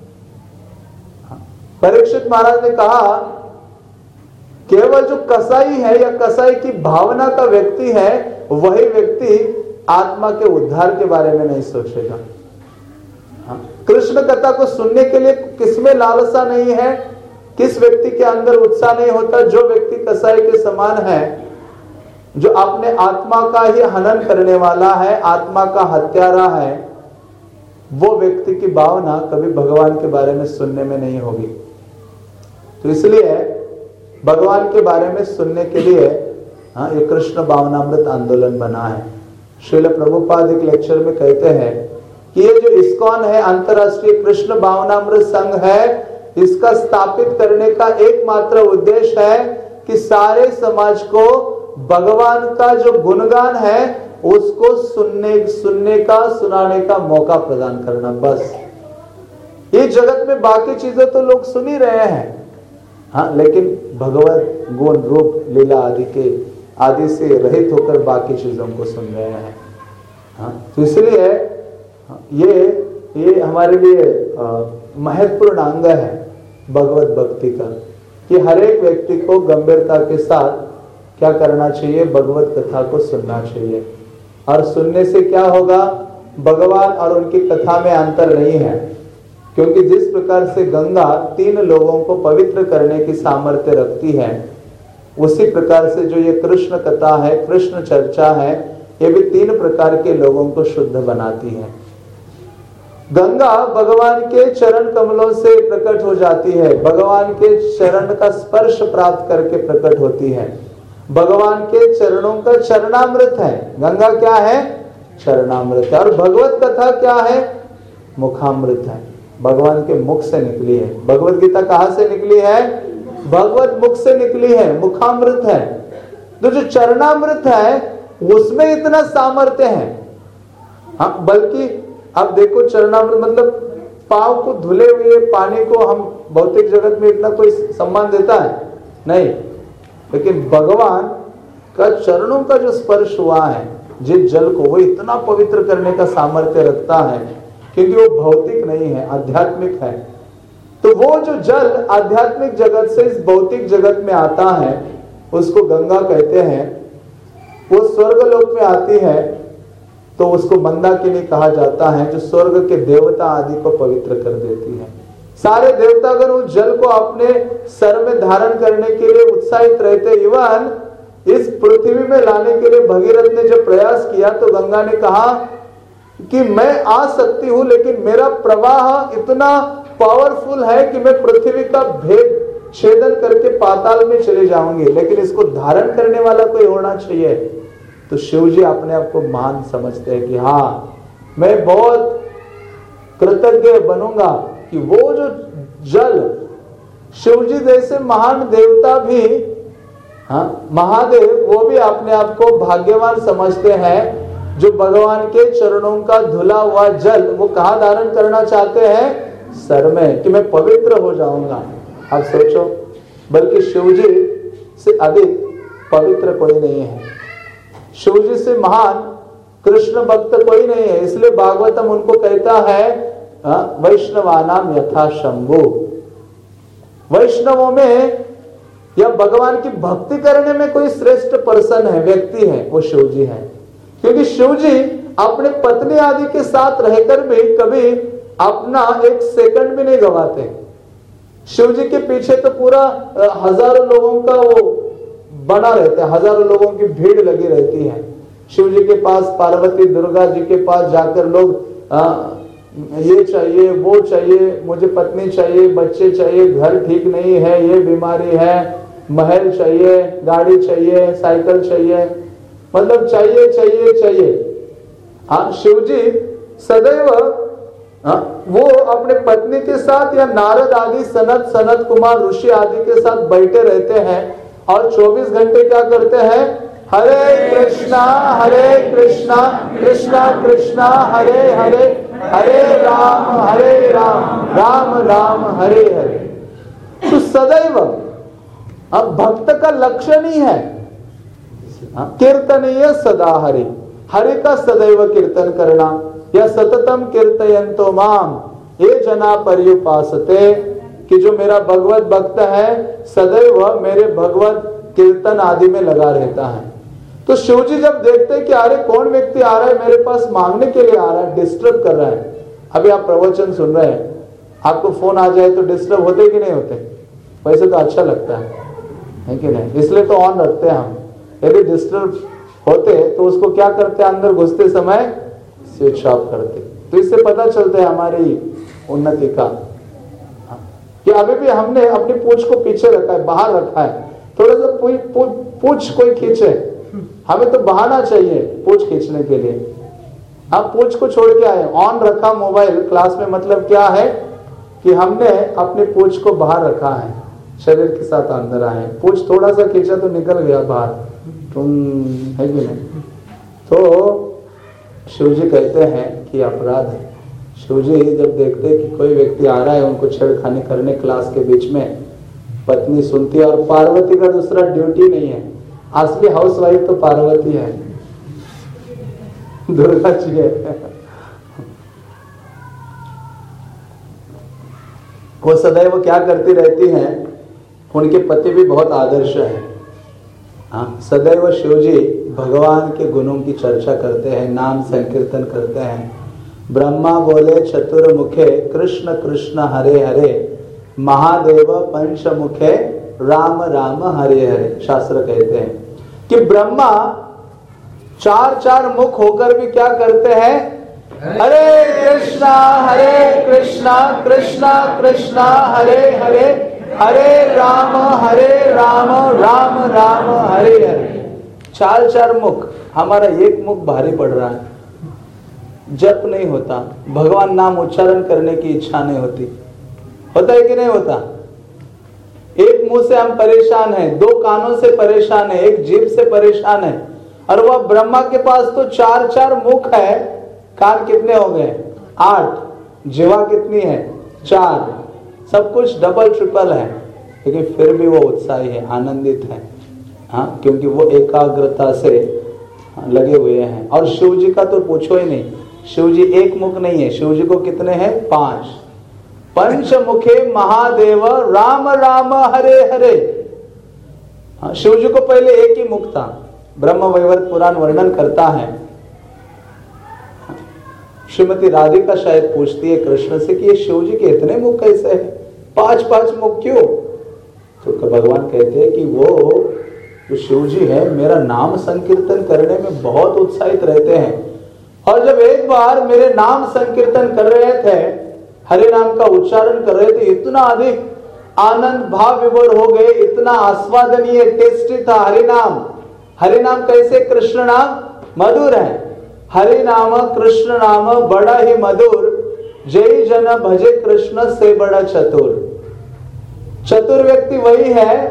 परीक्षित महाराज ने कहा केवल जो कसाई है या कसाई की भावना का व्यक्ति है वही व्यक्ति आत्मा के उद्धार के बारे में नहीं सोचेगा। कृष्ण कथा को सुनने के लिए किसमें लालसा नहीं है, किस व्यक्ति के अंदर उत्साह नहीं होता? जो व्यक्ति कसाई के समान है, जो अपने आत्मा का ही हनन करने वाला है, आत्मा का हत्यारा है, वो व्यक्ति की भावना कभी भगवान के बारे में सुनने में नहीं होगी। तो इसलिए भगवान के बारे में सुनने के लिए हाँ ये कृष्ण भावनामृत आंदोलन बना है। श्रील प्रभुपाद एक लेक्चर में कहते हैं कि ये जो इस्कॉन है, अंतरराष्ट्रीय कृष्ण भावनामृत संघ है, इसका स्थापित करने का एकमात्र उद्देश्य है कि सारे समाज को भगवान का जो गुणगान है उसको सुनने सुनने का, सुनाने का मौका प्रदान करना। बस ये जगत में बाकी चीजें तो लोग सुन ही रहे हैं, हाँ, लेकिन भगवत गुण, रूप, लीला आदि के आदि से रहित होकर बाकी चीजों को सुन रहे हैं। हाँ, तो इसलिए ये ये हमारे लिए महत्वपूर्ण अंग है भगवत भक्ति का, कि हर एक व्यक्ति को गंभीरता के साथ क्या करना चाहिए? भगवत कथा को सुनना चाहिए। और सुनने से क्या होगा? भगवान और उनकी कथा में अंतर नहीं है, क्योंकि जिस प्रकार से गंगा तीन लोगों को पवित्र करने की सामर्थ्य रखती है, उसी प्रकार से जो ये कृष्ण कथा है, कृष्ण चर्चा है, ये भी तीन प्रकार के लोगों को शुद्ध बनाती है। गंगा भगवान के चरण कमलों से प्रकट हो जाती है, भगवान के चरण का स्पर्श प्राप्त करके प्रकट होती है, भगवान के चरणों का चरणामृत है। गंगा क्या है? चरणामृत है। और भगवत कथा क्या है? मुखामृत है, भगवान के मुख से निकली है। भगवत गीता कहाँ से निकली है? भगवत मुख से निकली है, मुखामृत है। तो जो चरणामृत है उसमें इतना सामर्थ्य है। हाँ, बल्कि अब देखो चरणामृत मतलब पांव को धुले हुए पानी को हम भौतिक जगत में इतना कोई सम्मान देता है नहीं, लेकिन भगवान का चरणों का जो स्पर्श हुआ है, जिस जल को, वो इतना पवित्र करने का सामर्थ्य रखता है, क्योंकि वो भौतिक नहीं है, आध्यात्मिक है। तो वो जो जल आध्यात्मिक जगत से इस भौतिक जगत में आता है उसको गंगा कहते हैं। वो स्वर्गलोक में आती है तो उसको मंदाकिनी कहा जाता है, जो स्वर्ग के देवता आदि को पवित्र कर देती है। सारे देवतागण उस जल को अपने सर में धारण करने के लिए उत्साहित रहते। इवन इस पृथ्वी में लाने के लिए भगीरथ ने जब प्रयास किया तो गंगा ने कहा कि मैं आ सकती हूं, लेकिन मेरा प्रवाह इतना पावरफुल है कि मैं पृथ्वी का भेद छेदन करके पाताल में चले जाऊंगी, लेकिन इसको धारण करने वाला कोई होना चाहिए। तो शिव जी अपने आप को महान समझते हैं कि हाँ, मैं बहुत कृतज्ञ बनूंगा कि वो जो जल, शिव जी जैसे महान देवता भी हाँ, महादेव वो भी अपने आप को भाग्यवान समझते हैं जो भगवान के चरणों का धुला हुआ जल वो कहाँ धारण करना चाहते हैं? सर में, कि मैं पवित्र हो जाऊंगा। आप सोचो, बल्कि शिवजी से अधिक पवित्र कोई नहीं है, शिवजी से महान कृष्ण भक्त कोई नहीं है। इसलिए भागवतम उनको कहता है वैष्णवानाम यथा शंभु। वैष्णवों में या भगवान की भक्ति करने में कोई श्रेष्ठ पर्सन है, व्यक्ति है, वो शिवजी है। क्योंकि शिवजी अपने पत्नी आदि के साथ रहकर भी कभी अपना एक सेकंड भी नहीं गवाते। शिवजी के पीछे तो पूरा हजारों लोगों का वो बना रहता है, हजारों लोगों की भीड़ लगी रहती है। शिवजी के पास, पार्वती दुर्गा जी के पास जाकर लोग आ, ये चाहिए, वो चाहिए, मुझे पत्नी चाहिए, बच्चे चाहिए, घर ठीक नहीं है, ये बीमारी है, महल चाहिए, गाड़ी चाहिए, साइकिल चाहिए, मतलब चाहिए चाहिए चाहिए। हाँ, शिवजी सदैव हाँ, वो अपने पत्नी के साथ या नारद आदि, सनत सनत कुमार ऋषि आदि के साथ बैठे रहते हैं और चौबीस घंटे क्या करते हैं? हरे कृष्णा हरे कृष्णा कृष्णा कृष्णा हरे हरे, हरे राम हरे राम राम राम हरे हरे। तो सदैव अब भक्त का लक्षण ही है कीर्तनीय सदा हरि, हरि का सदैव कीर्तन करना। या सततम कीर्तयन्तो माम ये जना पर्युपासते, कि जो मेरा भगवत भक्त है सदैव मेरे भगवत कीर्तन आदि में लगा रहता है। तो शिवजी जब देखते हैं कि अरे कौन व्यक्ति आ रहा है मेरे पास मांगने के लिए आ रहा है, डिस्टर्ब कर रहा है। अभी आप प्रवचन सुन रहे हैं, आपको फोन आ जाए तो डिस्टर्ब होते कि नहीं होते? वैसे तो अच्छा लगता है, है कि नहीं? इसलिए तो ऑन रखते हैं हम। यदि डिस्टर्ब होते तो उसको क्या करते हैं? अंदर घुसते समय स्विच ऑफ करते। तो इससे पता चलता है हमारी उन्नति का कि अभी भी हमने अपनी पूंछ को पीछे रखा है, बाहर रखा है। थोड़ा सा पूंछ कोई खींचे, हमें तो बहाना चाहिए पूंछ खींचने के लिए। आप पूंछ को छोड़ के आए, ऑन रखा मोबाइल क्लास में, मतलब क्या है कि हमने अपनी पूंछ को बाहर रखा है, शरीर के साथ अंदर आए। पूंछ थोड़ा सा खींचा तो निकल गया बाहर, तुम है कि नहीं? तो शिवजी कहते हैं कि अपराध है। शिवजी जब देखते हैं कि कोई व्यक्ति आ रहा है उनको छेड़खानी करने क्लास के बीच में, पत्नी सुनती है। और पार्वती का दूसरा ड्यूटी नहीं है, असली हाउस वाइफ तो पार्वती है, दुर्गा जी है। वो सदैव क्या करती रहती हैं? उनके पति भी बहुत आदर्श है। हाँ, सदैव शिवजी भगवान के गुणों की चर्चा करते हैं, नाम संकीर्तन करते हैं। ब्रह्मा बोले चतुर्मुखे कृष्ण कृष्ण हरे हरे, महादेव पंचमुखे राम राम हरे हरे। शास्त्र कहते हैं कि ब्रह्मा चार चार मुख होकर भी क्या करते हैं? हरे कृष्णा हरे कृष्णा कृष्णा कृष्णा हरे हरे, हरे राम हरे राम राम राम हरे हरे। चार चार मुख, हमारा एक मुख भारी पड़ रहा है, जप नहीं होता, भगवान नाम उच्चारण करने की इच्छा नहीं होती। होता है कि नहीं होता? एक मुंह से हम परेशान हैं, दो कानों से परेशान है, एक जीभ से परेशान है, और वह ब्रह्मा के पास तो चार चार मुख है। कान कितने हो गए? आठ। जीवा कितनी है? चार। सब कुछ डबल ट्रिपल है, लेकिन फिर भी वो उत्साही है, आनंदित है। हाँ, क्योंकि वो एकाग्रता से लगे हुए हैं। और शिव जी का तो पूछो ही नहीं, शिव जी एक मुख नहीं है, शिव जी को कितने हैं? पांच। पंचमुखे महादेव राम राम हरे हरे। हाँ, शिव जी को पहले एक ही मुख था। ब्रह्म वैवर्त पुराण वर्णन करता है। श्रीमती राधिका शायद पूछती है कृष्ण से कि ये शिव जी के इतने मुख कैसे हैं? पांच पांच मुख क्यों? तो भगवान कहते हैं कि वो जो शिव जी है मेरा नाम संकीर्तन करने में बहुत उत्साहित रहते हैं। और जब एक बार मेरे नाम संकीर्तन कर रहे थे, हरे नाम का उच्चारण कर रहे थे, इतना अधिक आनंद भाव विभोर हो गए, इतना आस्वादनीय टेस्टी था हरि नाम। हरि नाम कैसे? कृष्ण नाम मधुर है। हरि नाम कृष्ण नाम बड़ा ही मधुर, जय जन भजे कृष्ण से बड़ा चतुर। चतुर व्यक्ति वही है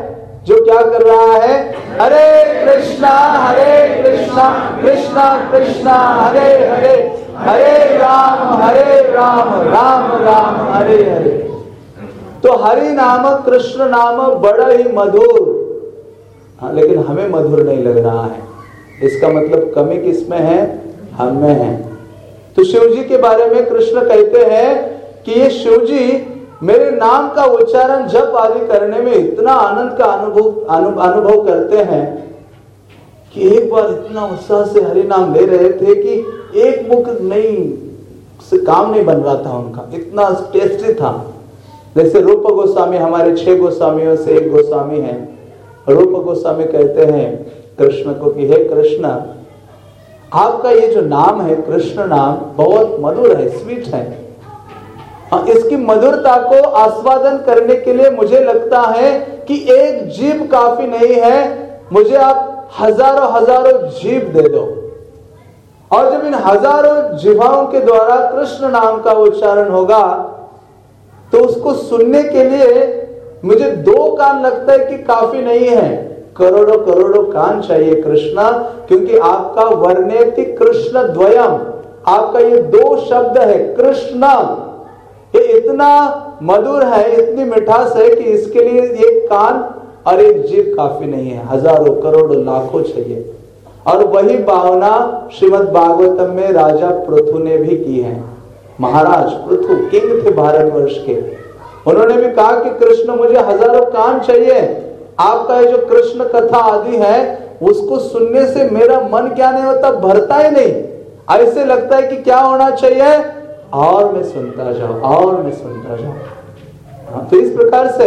जो क्या कर रहा है, हरे कृष्णा हरे कृष्णा कृष्णा कृष्णा हरे हरे, हरे राम हरे राम राम राम हरे हरे। तो हरि नाम कृष्ण नाम बड़ा ही मधुर, हाँ, लेकिन हमें मधुर नहीं लग रहा है। इसका मतलब कमी किसमें है, हम में है। तो शिव जी के बारे में कृष्ण कहते हैं कि ये शिव जी मेरे नाम का उच्चारण जप आदि करने में इतना आनंद का अनुभव अनु, अनुभव करते हैं कि एक बार इतना उत्साह से हरि नाम ले रहे थे कि एक मुख नहीं से काम नहीं बन रहा था उनका, इतना टेस्टी था। जैसे रूप गोस्वामी हमारे छह गोस्वामियों से एक गोस्वामी हैं। रूप गोस्वामी कहते हैं कृष्ण को कि हे कृष्ण, आपका ये जो नाम है कृष्ण नाम बहुत मधुर है, स्वीट है। इसकी मधुरता को आस्वादन करने के लिए मुझे लगता है कि एक जीभ काफी नहीं है, मुझे आप हजारों हजारों जीभ दे दो। और जब इन हजारों जीभाओं के द्वारा कृष्ण नाम का उच्चारण होगा तो उसको सुनने के लिए मुझे दो कान लगता है कि काफी नहीं है, करोड़ों करोड़ों कान चाहिए कृष्णा, क्योंकि आपका वर्णेति कृष्ण द्वयम, आपका ये दो शब्द है कृष्ण, ये इतना मधुर है, इतनी मिठास है कि इसके लिए एक कान और एक जीभ काफी नहीं है, हजारों करोड़ों लाखों चाहिए। और वही भावना श्रीमद् भागवतम में राजा पृथु ने भी की है। महाराज पृथु किंग थे भारतवर्ष के, उन्होंने भी कहा कि कृष्ण मुझे हजारों कान चाहिए, आपका ये जो कृष्ण कथा आदि है उसको सुनने से मेरा मन क्या नहीं होता, भरता ही नहीं, ऐसे लगता है कि क्या होना चाहिए, और मैं सुनता जाऊं और मैं सुनता जाऊं। हाँ, तो इस प्रकार से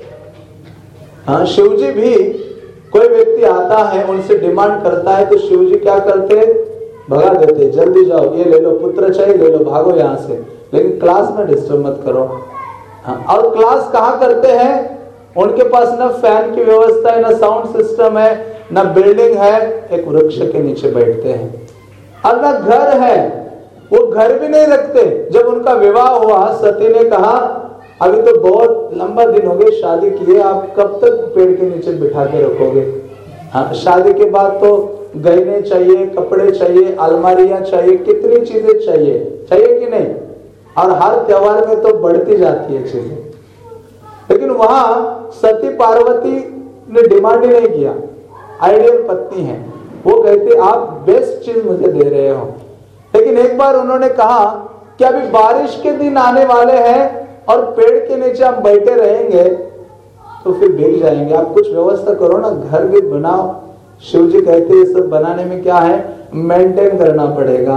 हाँ, शिव जी भी कोई व्यक्ति आता है उनसे डिमांड करता है तो शिव जी क्या करते हैं, भगा देते, जल्दी जाओ, ये ले लो, पुत्र चाहिए ले लो, भागो यहाँ से, लेकिन क्लास में डिस्टर्ब मत करो। हाँ, और क्लास कहाँ करते हैं, उनके पास ना फैन की व्यवस्था है, ना साउंड सिस्टम है, ना बिल्डिंग है, एक वृक्ष के नीचे बैठते हैं। और ना घर है, वो घर भी नहीं रखते। जब उनका विवाह हुआ सती ने कहा अभी तो बहुत लंबा दिन हो गए शादी किए, आप कब तक पेड़ के नीचे बिठा के रखोगे। हाँ, शादी के बाद तो गहने चाहिए, कपड़े चाहिए, अलमारियां चाहिए, कितनी चीजें चाहिए, चाहिए कि नहीं। और हर त्योहार में तो बढ़ती जाती है चीजें, लेकिन वहां सती पार्वती ने डिमांड ही नहीं किया, आइडियल पत्नी है, वो कहते आप बेस्ट चीज मुझे दे रहे हो। लेकिन एक बार उन्होंने कहा कि अभी बारिश के दिन आने वाले हैं और पेड़ के नीचे हम बैठे रहेंगे तो फिर भीग जाएंगे, आप कुछ व्यवस्था करो ना, घर भी बनाओ। शिव जी कहते हैं सब बनाने में क्या है, मेंटेन करना पड़ेगा,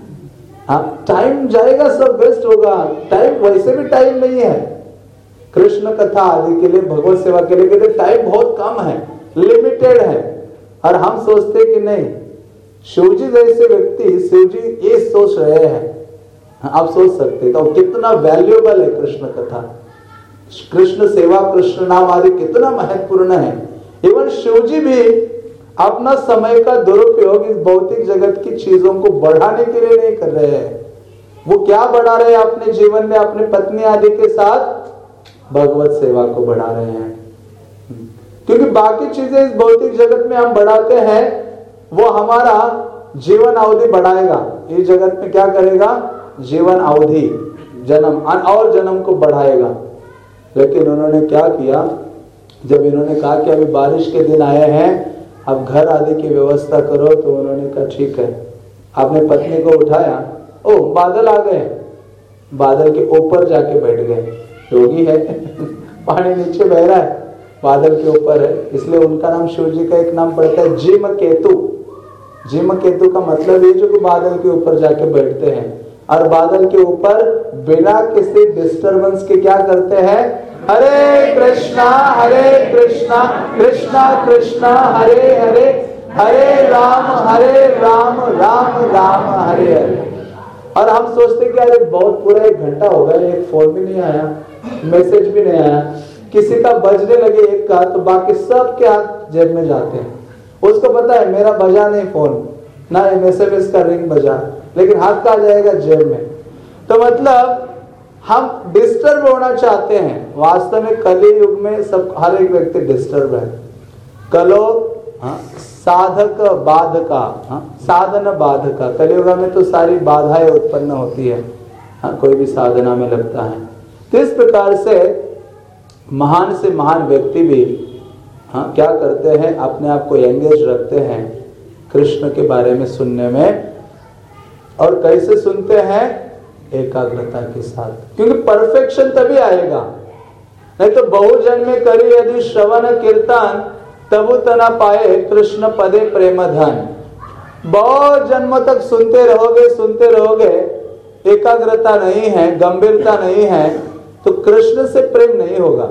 हाँ, टाइम जाएगा, सब वेस्ट होगा, टाइम वैसे भी टाइम नहीं है कृष्ण कथा आदि के लिए, भगवत सेवा के लिए कहते टाइम बहुत कम है, लिमिटेड है। और हम सोचते कि नहीं, शिव जी जैसे व्यक्ति, शिव जी ये सोच रहे हैं, आप सोच सकते तो कितना वैल्यूएबल है कृष्ण कथा, कृष्ण सेवा, कृष्ण नाम आदि कितना महत्वपूर्ण है। इवन शिव जी भी अपना समय का दुरुपयोग इस भौतिक जगत की चीजों को बढ़ाने के लिए नहीं कर रहे हैं। वो क्या बढ़ा रहे हैं अपने जीवन में, अपने पत्नी आदि के साथ भगवत सेवा को बढ़ा रहे हैं। क्योंकि बाकी चीजें इस भौतिक जगत में हम बढ़ाते हैं, वो हमारा जीवन अवधि बढ़ाएगा, इस जगत में क्या करेगा, जीवन अवधि, जन्म और जन्म को बढ़ाएगा। लेकिन उन्होंने क्या किया, जब इन्होंने कहा कि अभी बारिश के दिन आए हैं, अब घर आदि की व्यवस्था करो, तो उन्होंने कहा ठीक है। आपने पत्नी को उठाया, ओ बादल आ गए, बादल के ऊपर जाके बैठ गए, योगी है पानी नीचे बह रहा है, बादल के ऊपर है, इसलिए उनका नाम शिव जी का एक नाम पड़ता है जिम केतु। जिम केतु का मतलब ये जो बादल के ऊपर जाके बैठते हैं और बादल के ऊपर बिना किसी डिस्टरबेंस के क्या करते हैं, हरे कृष्णा हरे कृष्णा कृष्णा कृष्णा हरे हरे, हरे राम हरे राम राम राम हरे हरे। और हम सोचते कि अरे बहुत पूरा एक घंटा हो गया, एक फोन भी नहीं आया, मैसेज भी नहीं आया, किसी का बजने लगे एक का तो बाकी सब के हाथ जेब में जाते हैं। उसको पता है मेरा बजा नहीं फोन, ना एसएमएस का रिंग बजा, लेकिन हाथ का आ जाएगा जेब में। तो मतलब हम डिस्टर्ब होना चाहते हैं। वास्तव में कली युग में सब हर एक व्यक्ति डिस्टर्ब है। कलो हाँ, साधक बाधका हाँ, साधन बाधका। कलियुग में तो सारी बाधाएं उत्पन्न होती है हाँ, कोई भी साधना में लगता है। तो इस प्रकार से महान से महान व्यक्ति भी हाँ क्या करते हैं, अपने आप को एंगेज रखते हैं कृष्ण के बारे में सुनने में। और कैसे सुनते हैं? एकाग्रता के साथ, क्योंकि परफेक्शन तभी आएगा। नहीं तो बहुजन में करी यदि श्रवण कीर्तन तबु तना पाए कृष्ण पदे प्रेम धन। बहुत जन्मों तक सुनते रहोगे सुनते रहोगे, एकाग्रता नहीं है, गंभीरता नहीं है, तो कृष्ण से प्रेम नहीं होगा।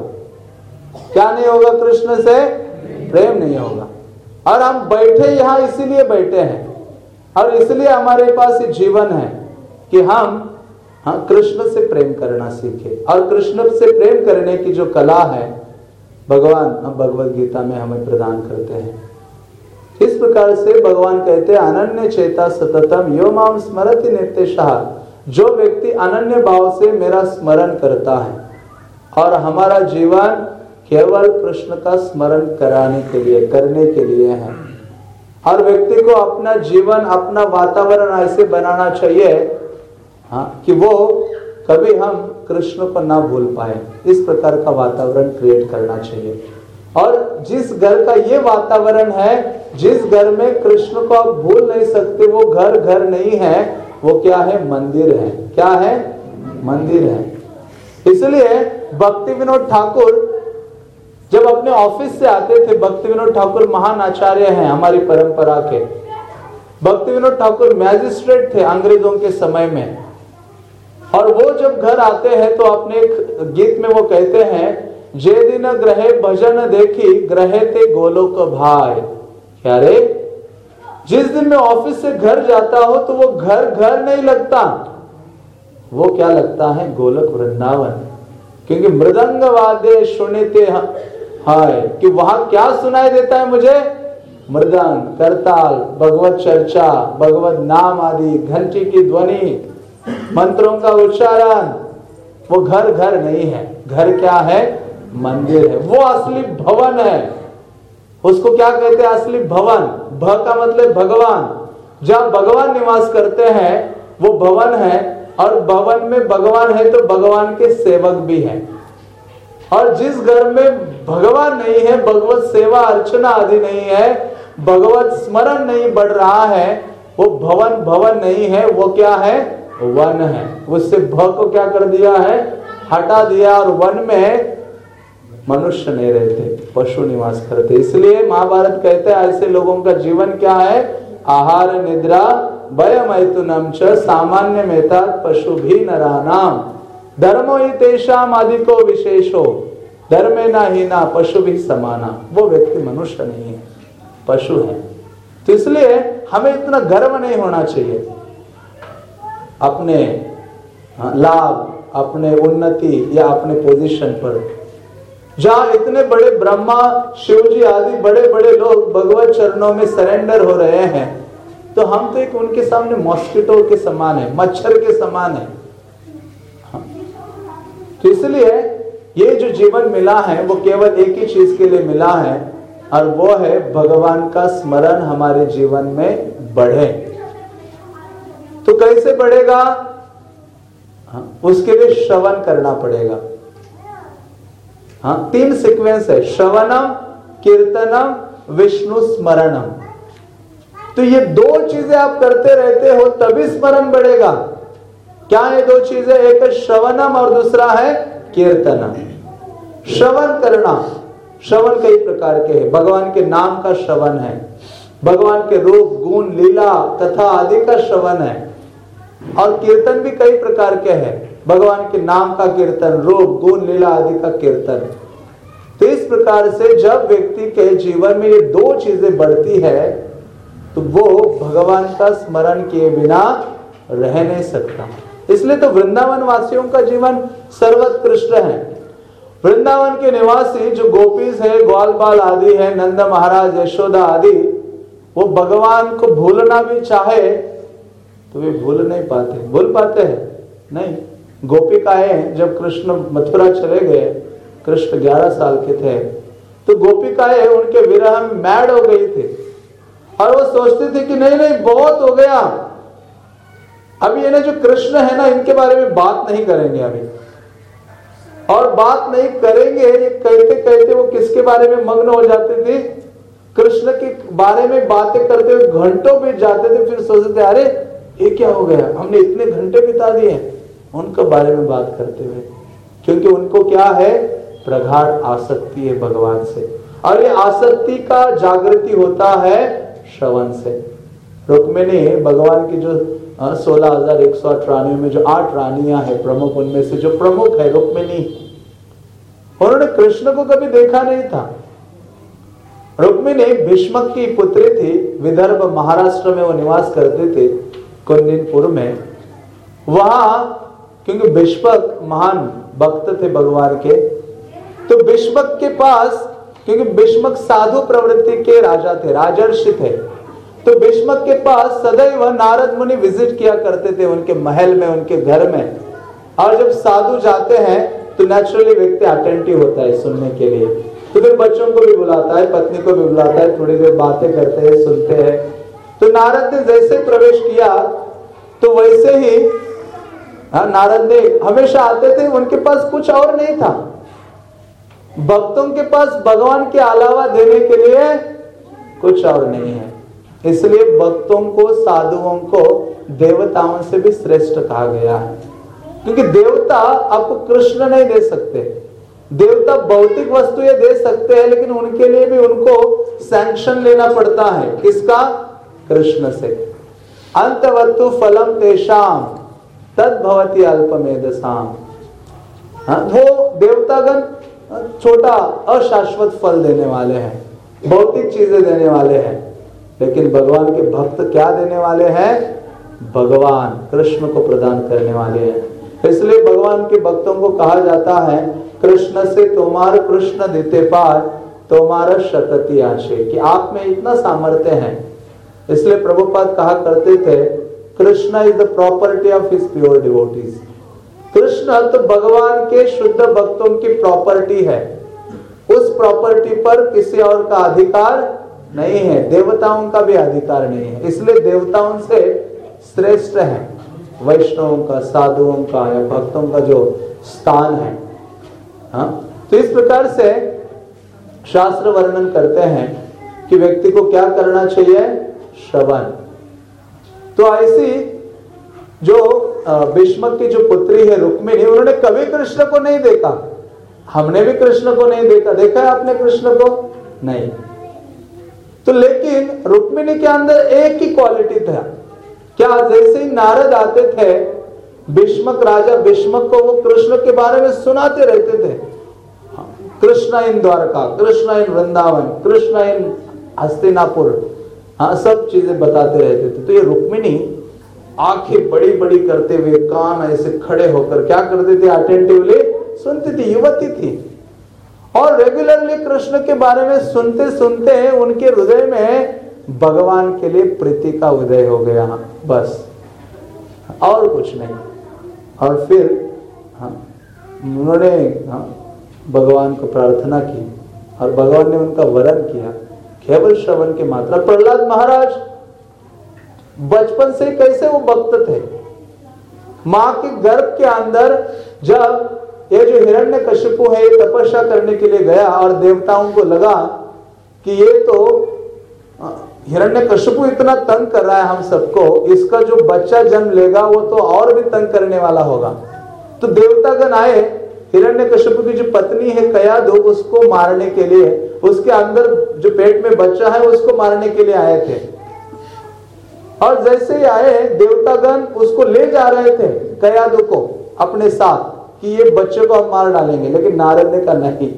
क्या नहीं होगा? कृष्ण से प्रेम नहीं होगा। और हम बैठे यहाँ इसीलिए बैठे हैं और इसलिए हमारे पास ये जीवन है कि हम हाँ कृष्ण से प्रेम करना सीखे। और कृष्ण से प्रेम करने की जो कला है भगवान भगवद गीता में हमें प्रदान करते हैं। इस प्रकार से भगवान कहते हैं अनन्य चेता सततम यो माम स्मरति नित्यशः। जो व्यक्ति अनन्य भाव से मेरा स्मरण करता है, और हमारा जीवन केवल कृष्ण का स्मरण कराने के लिए करने के लिए है। और व्यक्ति को अपना जीवन अपना वातावरण ऐसे बनाना चाहिए हाँ कि वो कभी हम कृष्ण को ना भूल पाए, इस प्रकार का वातावरण क्रिएट करना चाहिए। और जिस घर का ये वातावरण है, जिस घर में कृष्ण को आप भूल नहीं सकते, वो घर घर नहीं है, वो क्या है? मंदिर है। क्या है? मंदिर है। इसलिए भक्ति विनोद ठाकुर जब अपने ऑफिस से आते थे, भक्ति विनोद ठाकुर महान आचार्य हैं हमारी परंपरा के। भक्ति विनोद ठाकुर मैजिस्ट्रेट थे अंग्रेजों के समय में। और वो जब घर आते हैं तो अपने एक गीत में वो कहते हैं, जे दिन ग्रहे भजन देखी ग्रहे ते गोलोक भाई। क्या रे? जिस दिन मैं ऑफिस से घर जाता हूं तो वो घर घर नहीं लगता, वो क्या लगता है? गोलोक वृंदावन। क्योंकि मृदंग वाद्य सुनते हाय, कि वहां क्या सुनाई देता है मुझे? मृदंग, करताल, भगवत चर्चा, भगवत नाम आदि, घंटी की ध्वनि, मंत्रों का उच्चारण। वो घर घर नहीं है, घर क्या है? मंदिर है। वो असली भवन है। उसको क्या कहते हैं? असली भवन। भ का मतलब भगवान। जहां भगवान निवास करते हैं वो भवन है। और भवन में भगवान है तो भगवान के सेवक भी हैं। और जिस घर में भगवान नहीं है, भगवत सेवा अर्चना आदि नहीं है, भगवत स्मरण नहीं बढ़ रहा है, वो भवन भवन नहीं है, वो क्या है? वन है। उससे भ को क्या कर दिया है? हटा दिया। और वन में मनुष्य नहीं रहते, पशु निवास करते। इसलिए महाभारत कहते हैं ऐसे लोगों का जीवन क्या है? आहार निद्रा भय मैथुनम च सामान्य मेता पशु भी नरानाम धर्मो ही तेषाम आदिको विशेषो धर्मे ना ही ना पशु भी समाना। वो व्यक्ति मनुष्य नहीं है, पशु है। तो इसलिए हमें इतना गर्व नहीं होना चाहिए अपने लाभ, अपने उन्नति या अपने पोजीशन पर। जहां इतने बड़े ब्रह्मा शिव जी आदि बड़े बड़े लोग भगवत चरणों में सरेंडर हो रहे हैं, तो हम तो एक उनके सामने मॉस्किटो के समान है, मच्छर के समान है। तो इसलिए ये जो जीवन मिला है वो केवल एक ही चीज के लिए मिला है, और वो है भगवान का स्मरण हमारे जीवन में बढ़े। तो कैसे बढ़ेगा? उसके लिए श्रवण करना पड़ेगा। हाँ, तीन सीक्वेंस है, श्रवणम, कीर्तनम, विष्णु स्मरणम। तो ये दो चीजें आप करते रहते हो तभी स्मरण बढ़ेगा। क्या है दो चीजें? एक है श्रवणम और दूसरा है कीर्तनम। श्रवण करना, श्रवण कई प्रकार के हैं। भगवान के नाम का श्रवण है, भगवान के रूप गुण लीला कथा आदि का श्रवण है। और कीर्तन भी कई प्रकार के हैं, भगवान के नाम का कीर्तन, रूप गुण लीला आदि का कीर्तन। तो इस प्रकार से जब व्यक्ति के जीवन में ये दो चीजें बढ़ती है तो वो भगवान का स्मरण किए बिना रह नहीं सकता। इसलिए तो वृंदावन वासियों का जीवन सर्वोत्कृष्ट है। वृंदावन के निवासी जो गोपीज है, ग्वाल बाल आदि है, नंद महाराज, यशोदा आदि, वो भगवान को भूलना भी चाहे तो वे भूल नहीं पाते। भूल पाते हैं? नहीं। गोपिकाएं जब कृष्ण मथुरा चले गए, कृष्ण ग्यारह साल के थे, तो गोपिकाएं उनके विरह में मैड हो गई थी और वो सोचती थी कि नहीं नहीं बहुत हो गया, अभी ये ना जो कृष्ण है ना इनके बारे में बात नहीं करेंगे अभी, और बात नहीं करेंगे ये कहते कहते वो किसके बारे में मग्न हो जाते थे, कृष्ण के बारे में बातें करते हुए घंटों बीत जाते थे। फिर सोचते थे अरे ये क्या हो गया, हमने इतने घंटे बिता दिए उनके बारे में बात करते हुए, क्योंकि उनको क्या है, प्रगाढ़ आसक्ति है भगवान से, और ये आसक्ति का जागृति होता है श्रवण से। रुक्मिणी भगवान की जो सोलह हजार एक सौ आठ रानियों में जो आठ रानियां हैं प्रमुख, उनमें से जो प्रमुख है रुक्मिणी, उन्होंने कृष्ण को कभी देखा नहीं था। रुक्मिणी भीष्मक की पुत्री थी, विदर्भ महाराष्ट्र में वो निवास करते थे कुंदिनपुर में। वहां क्योंकि भीष्मक महान भक्त थे भगवान के, तो भीष्मक के पास, क्योंकि भीष्मक साधु प्रवृत्ति के राजा थे, राजर्षि थे, तो भीष्मक के पास सदैव नारद मुनि विजिट किया करते थे उनके महल में, उनके घर में। और जब साधु जाते हैं तो नेचुरली व्यक्ति अटेंटिव होता है सुनने के लिए, तो फिर बच्चों को भी बुलाता है, पत्नी को भी बुलाता है, थोड़ी देर बातें करते हैं, सुनते हैं। तो नारद ने जैसे प्रवेश किया तो वैसे ही हाँ, नारद ने हमेशा आते थे, उनके पास कुछ और नहीं था, भक्तों के पास भगवान के अलावा देने के लिए कुछ और नहीं है। इसलिए भक्तों को, साधुओं को देवताओं से भी श्रेष्ठ कहा गया है, क्योंकि देवता आपको कृष्ण नहीं दे सकते। देवता भौतिक वस्तु ये दे सकते हैं, लेकिन उनके लिए भी उनको सैंक्शन लेना पड़ता है, किसका, कृष्ण से। अंतवत्तु फलम तेषाम तद्भवति अल्पमेधसाम। वो देवतागण छोटा अशाश्वत फल देने वाले हैं, भौतिक चीजें देने वाले हैं, लेकिन भगवान के भक्त क्या देने वाले हैं, भगवान कृष्ण को प्रदान करने वाले हैं। इसलिए भगवान के भक्तों को कहा जाता है, कृष्ण से तुम्हार कृष्ण देते पार तुम्हारा शतति आशे, कि आप में इतना सामर्थ्य है। इसलिए प्रभुपाद कहा करते थे, Krishna is the property of his pure devotees. Krishna तो भगवान के शुद्ध भक्तों की प्रॉपर्टी है, उस प्रॉपर्टी पर किसी और का अधिकार नहीं है, देवताओं का भी अधिकार नहीं है। इसलिए देवताओं से श्रेष्ठ है वैष्णवों का, साधुओं का या भक्तों का जो स्थान है। हाँ? तो इस प्रकार से शास्त्र वर्णन करते हैं कि व्यक्ति को क्या करना चाहिए, श्रवण। तो ऐसी जो भीष्मक की जो पुत्री है रुक्मिणी, उन्होंने कभी कृष्ण को नहीं देखा। हमने भी कृष्ण को नहीं देखा, देखा है आपने कृष्ण को? नहीं। तो लेकिन रुक्मिणी के अंदर एक ही क्वालिटी था, क्या, जैसे ही नारद आते थे, भीष्मक राजा भीष्मक को वो कृष्ण के बारे में सुनाते रहते थे, कृष्ण इन द्वारका, कृष्ण इन वृंदावन, कृष्ण इन हस्तिनापुर, हाँ सब चीजें बताते रहते थे। तो ये रुक्मिणी आंखें बड़ी बड़ी करते हुए, कान ऐसे खड़े होकर क्या करते थे, अटेंटिवली सुनती थी, युवती थी, और रेगुलरली कृष्ण के बारे में सुनते सुनते उनके हृदय में भगवान के लिए प्रीति का उदय हो गया, बस और कुछ नहीं। और फिर हाँ, उन्होंने हाँ, भगवान को प्रार्थना की और भगवान ने उनका वरन किया केवल श्रवण की मात्रा। प्रहलाद महाराज बचपन से कैसे वो भक्त थे, मां के गर्भ के अंदर जब ये जो हिरण्यकशिपु है ये तपस्या करने के लिए गया और देवताओं को लगा कि ये तो हिरण्यकशिपु इतना तंग कर रहा है हम सबको, इसका जो बच्चा जन्म लेगा वो तो और भी तंग करने वाला होगा। तो देवतागण आए, हिरण्यकशिपु की जो पत्नी है कयाधु, उसको मारने के लिए, उसके अंदर जो पेट में बच्चा है उसको मारने के लिए आए थे। और जैसे ही आए देवतागण उसको ले जा रहे थे कयाधु को अपने साथ कि ये बच्चे को हम मार डालेंगे, लेकिन नारद ने कहा नहीं,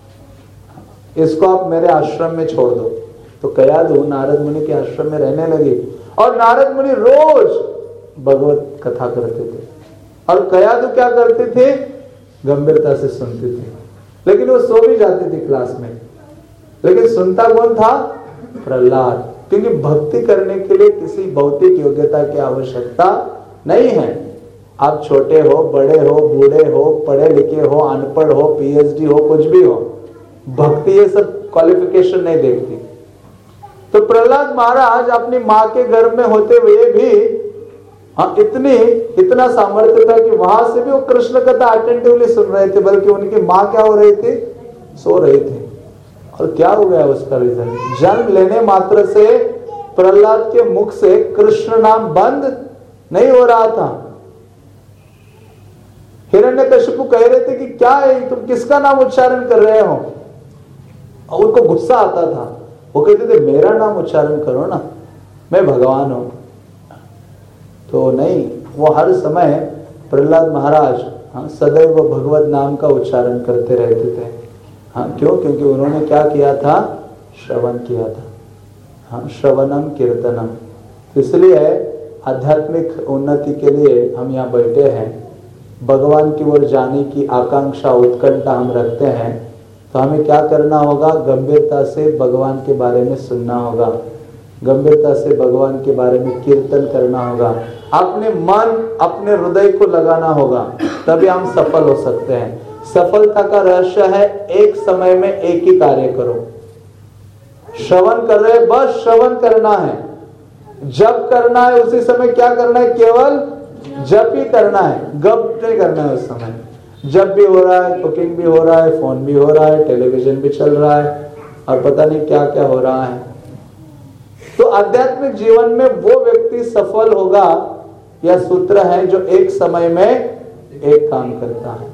इसको आप मेरे आश्रम में छोड़ दो। तो कयाधु नारद मुनि के आश्रम में रहने लगी और नारद मुनि रोज भगवत कथा करते थे और कयाधु क्या करते थे, गंभीरता से सुनते थे, लेकिन वो सो भी जाते थे क्लास में। लेकिन सुनता कौन था, प्रहलाद, क्योंकि भक्ति करने के लिए किसी भौतिक योग्यता की आवश्यकता नहीं है। आप छोटे हो, बड़े हो, बूढ़े हो, पढ़े लिखे हो, अनपढ़ हो, पीएचडी हो, कुछ भी हो, भक्ति ये सब क्वालिफिकेशन नहीं देखती। तो प्रहलाद महाराज अपनी माँ के गर्भ में होते हुए भी हाँ इतनी इतना सामर्थ्य था कि वहां से भी वो कृष्ण कथा अटेंटिवली सुन रहे थे, बल्कि उनकी माँ क्या हो रही थी, सो रही थी। और क्या हो गया उसका रीजन, जन्म लेने मात्र से प्रहलाद के मुख से कृष्ण नाम बंद नहीं हो रहा था। हिरण्यकशिपु कह रहे थे कि क्या है, तुम किसका नाम उच्चारण कर रहे हो, और उनको गुस्सा आता था। वो कहते थे मेरा नाम उच्चारण करो ना, मैं भगवान हूं। तो नहीं, वो हर समय प्रहलाद महाराज हाँ सदैव भगवत नाम का उच्चारण करते रहते थे। हाँ क्यों, क्योंकि उन्होंने क्या किया था, श्रवण किया था। हाँ श्रवणम कीर्तनम। इसलिए आध्यात्मिक उन्नति के लिए हम यहाँ बैठे हैं, भगवान की ओर जाने की आकांक्षा उत्कंठा हम रखते हैं। तो हमें क्या करना होगा, गंभीरता से भगवान के बारे में सुनना होगा, गंभीरता से भगवान के बारे में कीर्तन करना होगा, अपने मन अपने हृदय को लगाना होगा, तभी हम सफल हो सकते हैं। सफलता का रहस्य है एक समय में एक ही कार्य करो। श्रवण कर रहे, बस श्रवण करना है, जप करना है उसी समय, क्या करना है, केवल जप ही करना है, गप नहीं करना है उस समय। जप भी हो रहा है, कुकिंग भी हो रहा है, फोन भी हो रहा है, टेलीविजन भी चल रहा है, और पता नहीं क्या क्या हो रहा है। तो आध्यात्मिक जीवन में वो व्यक्ति सफल होगा, यह सूत्र है, जो एक समय में एक काम करता है।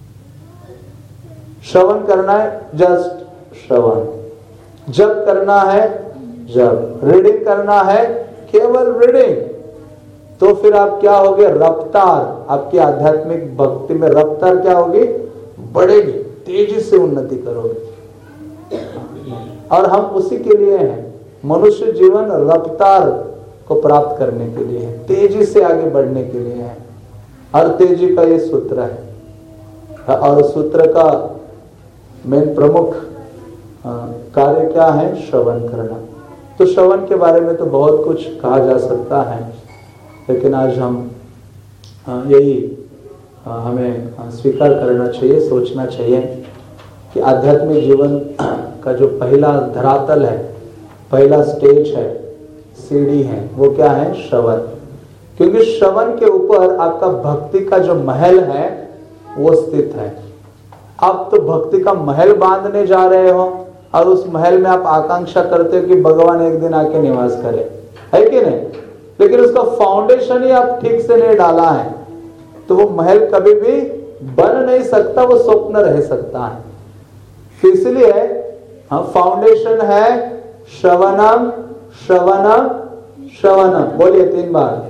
श्रवण करना है, जस्ट श्रवण, जप करना है, जप, रीडिंग करना है, केवल रीडिंग। तो फिर आप क्या होगे, रफ्तार, आपकी आध्यात्मिक भक्ति में रफ्तार क्या होगी, बढ़ेगी, तेजी से उन्नति करोगे। और हम उसी के लिए हैं, मनुष्य जीवन रफ्तार को प्राप्त करने के लिए है, तेजी से आगे बढ़ने के लिए है। हर तेजी का ये सूत्र है, और सूत्र का मेन प्रमुख कार्य क्या है, श्रवण करना। तो श्रवण के बारे में तो बहुत कुछ कहा जा सकता है, लेकिन आज हम यही हमें स्वीकार करना चाहिए, सोचना चाहिए कि आध्यात्मिक जीवन का जो पहला धरातल है, पहला स्टेज है, सीढ़ी है, वो क्या है, श्रवण। क्योंकि श्रवण के ऊपर आपका भक्ति का जो महल है वो स्थित है। आप तो भक्ति का महल बांधने जा रहे हो, और उस महल में आप आकांक्षा करते हो कि भगवान एक दिन आके निवास करे, है कि नहीं? लेकिन उसका फाउंडेशन ही आप ठीक से नहीं डाला है, तो वो महल कभी भी बन नहीं सकता, वो स्वप्न रह सकता है। तो इसलिए हाँ, फाउंडेशन है श्रवणम श्रवणम श्रवणम, बोलिए तीन बार,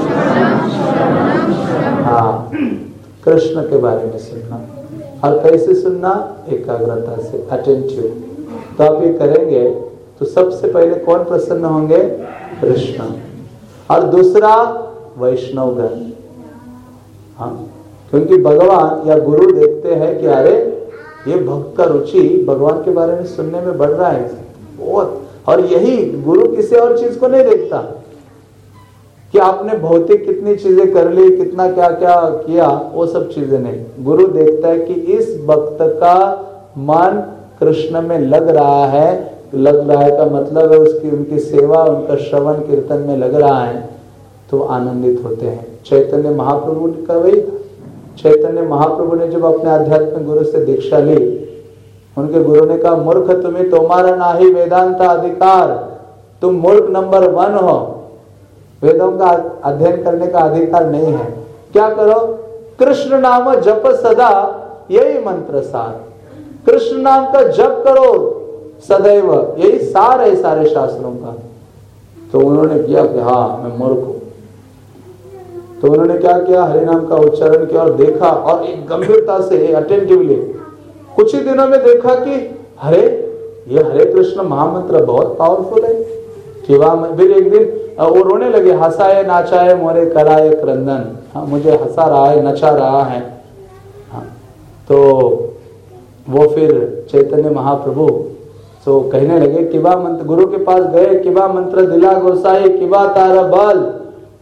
हाँ, कृष्ण के बारे में सुनना। और कैसे सुनना, एकाग्रता से, अटेंटिव। तो आप ये करेंगे तो सबसे पहले कौन प्रसन्न होंगे, कृष्ण। और दूसरा वैष्णवगण, हाँ, क्योंकि भगवान या गुरु देखते हैं कि अरे ये भक्त का रुचि भगवान के बारे में सुनने में बढ़ रहा है बहुत। और यही गुरु किसी और चीज को नहीं देखता कि आपने भौतिक कितनी चीजें कर ली, कितना क्या क्या किया, वो सब चीजें नहीं। गुरु देखता है कि इस भक्त का मन कृष्ण में लग रहा है, लग रहा है का मतलब है उसकी उनकी सेवा, उनका श्रवण कीर्तन में लग रहा है, तो आनंदित होते हैं। चैतन्य महाप्रभु का वही, चैतन्य महाप्रभु ने जब अपने आध्यात्मिक गुरु से दीक्षा ली, उनके गुरु ने कहा, मूर्ख तुम्हें, तुम्हारा ना ही वेदांत अधिकार, तुम मूर्ख नंबर वन हो, वेदों का अध्ययन करने का अधिकार नहीं है। क्या करो, कृष्ण नाम जप सदा, यही मंत्र सार, कृष्ण नाम का जप करो सदैव, यही सार है सारे शास्त्रों का। तो उन्होंने किया कि हाँ मैं मूर्ख हूं, तो उन्होंने क्या किया, हरि नाम का उच्चारण किया और देखा, और एक गंभीरता से अटेंटिवली कुछ ही दिनों में देखा कि हरे ये हरे कृष्ण महामंत्र बहुत पावरफुल है। कि वह फिर एक दिन वो रोने लगे, हंसाए नाचाए मोरे कराए क्रंदन, हाँ मुझे हंसा रहा है, नचा रहा है। हाँ, तो वो फिर चैतन्य महाप्रभु तो कहने लगे, किबा मंत्र, गुरु के पास गए, किबा मंत्र दिला गोसाई, किबा तारा बल,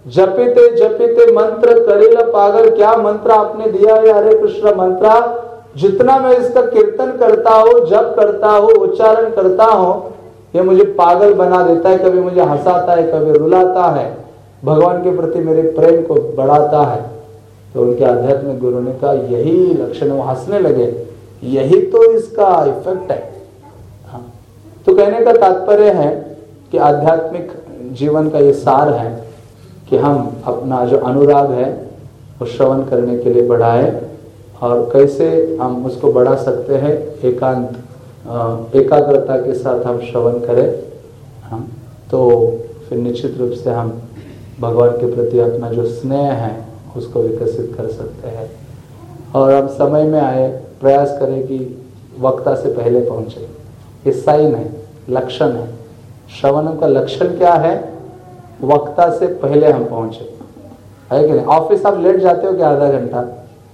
जपिते जपिते मंत्र करिल पागल, क्या मंत्र आपने दिया है हरे कृष्ण मंत्र। जितना मैं इसका कीर्तन करता हूँ, जप करता हूँ, उच्चारण करता हूँ, ये मुझे पागल बना देता है। कभी मुझे हंसाता है, कभी रुलाता है, भगवान के प्रति मेरे प्रेम को बढ़ाता है। तो उनके आध्यात्मिक गुरु ने कहा यही लक्षण, वो हंसने लगे, यही तो इसका इफेक्ट है। हाँ। तो कहने का तात्पर्य है कि आध्यात्मिक जीवन का ये सार है कि हम अपना जो अनुराग है वो श्रवण करने के लिए बढ़ाए, और कैसे हम उसको बढ़ा सकते हैं, एकांत एकाग्रता के साथ हम श्रवण करें। हाँ, तो फिर निश्चित रूप से हम भगवान के प्रति अपना जो स्नेह है उसको विकसित कर सकते हैं। और अब समय में आए, प्रयास करें कि वक्ता से पहले पहुंचे। ये साइन है, लक्षण है। श्रवण का लक्षण क्या है? वक्ता से पहले हम पहुंचे, है कि नहीं? ऑफिस आप लेट जाते हो क्या आधा घंटा?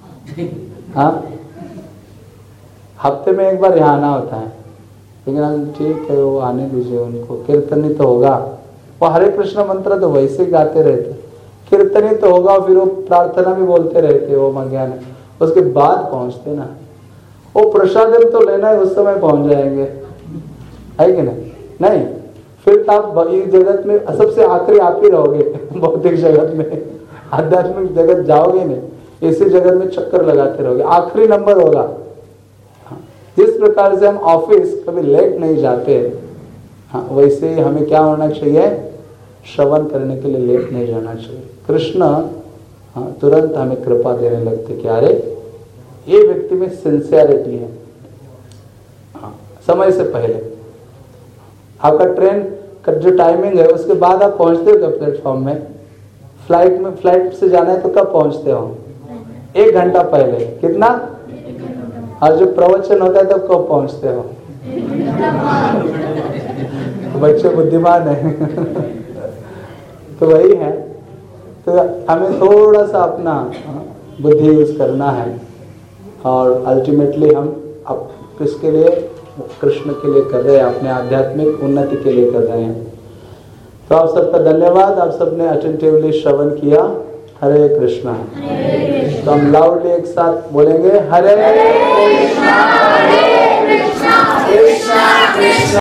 हाँ, हफ्ते में एक बार यहाँ आना होता है, लेकिन हम ठीक है वो आने दीजिए उनको, कीर्तन ही तो होगा। वो हरे कृष्ण मंत्र तो वैसे ही गाते रहते, कीर्तन ही तो होगा, फिर वो प्रार्थना भी बोलते रहते, वो मज्ञान उसके बाद पहुंचते ना। वो प्रसादन तो लेना है, उस समय पहुंच जाएंगे, है कि नहीं? नहीं, फिर आप इस जगत में सबसे आखिरी आप ही रहोगे। भौतिक जगत में, आध्यात्मिक जगत जाओगे नहीं, इसी जगत में चक्कर लगाते रहोगे, आखिरी नंबर होगा। जिस प्रकार से हम ऑफिस कभी लेट नहीं जाते, हाँ, वैसे ही हमें क्या होना चाहिए? श्रवण करने के लिए लेट नहीं जाना चाहिए। कृष्ण हाँ, तुरंत हमें कृपा देने लगते कि अरे ये व्यक्ति में सिंसियरिटी है। हाँ, समय से पहले आपका ट्रेन का जो टाइमिंग है उसके बाद आप पहुंचते हो क्या प्लेटफॉर्म में? फ्लाइट में, फ्लाइट से जाना है तो कब पहुंचते हो? एक घंटा पहले। कितना? और जो प्रवचन होता है तब कब पहुंचते हो? बच्चे बुद्धिमान है। तो वही है, तो हमें थोड़ा सा अपना बुद्धि यूज करना है, और अल्टीमेटली हम अब किसके लिए? कृष्ण के लिए कर रहे हैं, अपने आध्यात्मिक उन्नति के लिए कर रहे हैं। तो आप सबका धन्यवाद, आप सबने अटेंटिवली श्रवण किया। हरे कृष्णा। तो हम लाउडली एक साथ बोलेंगे, हरे कृष्णा, हरे कृष्णा, कृष्णा कृष्णा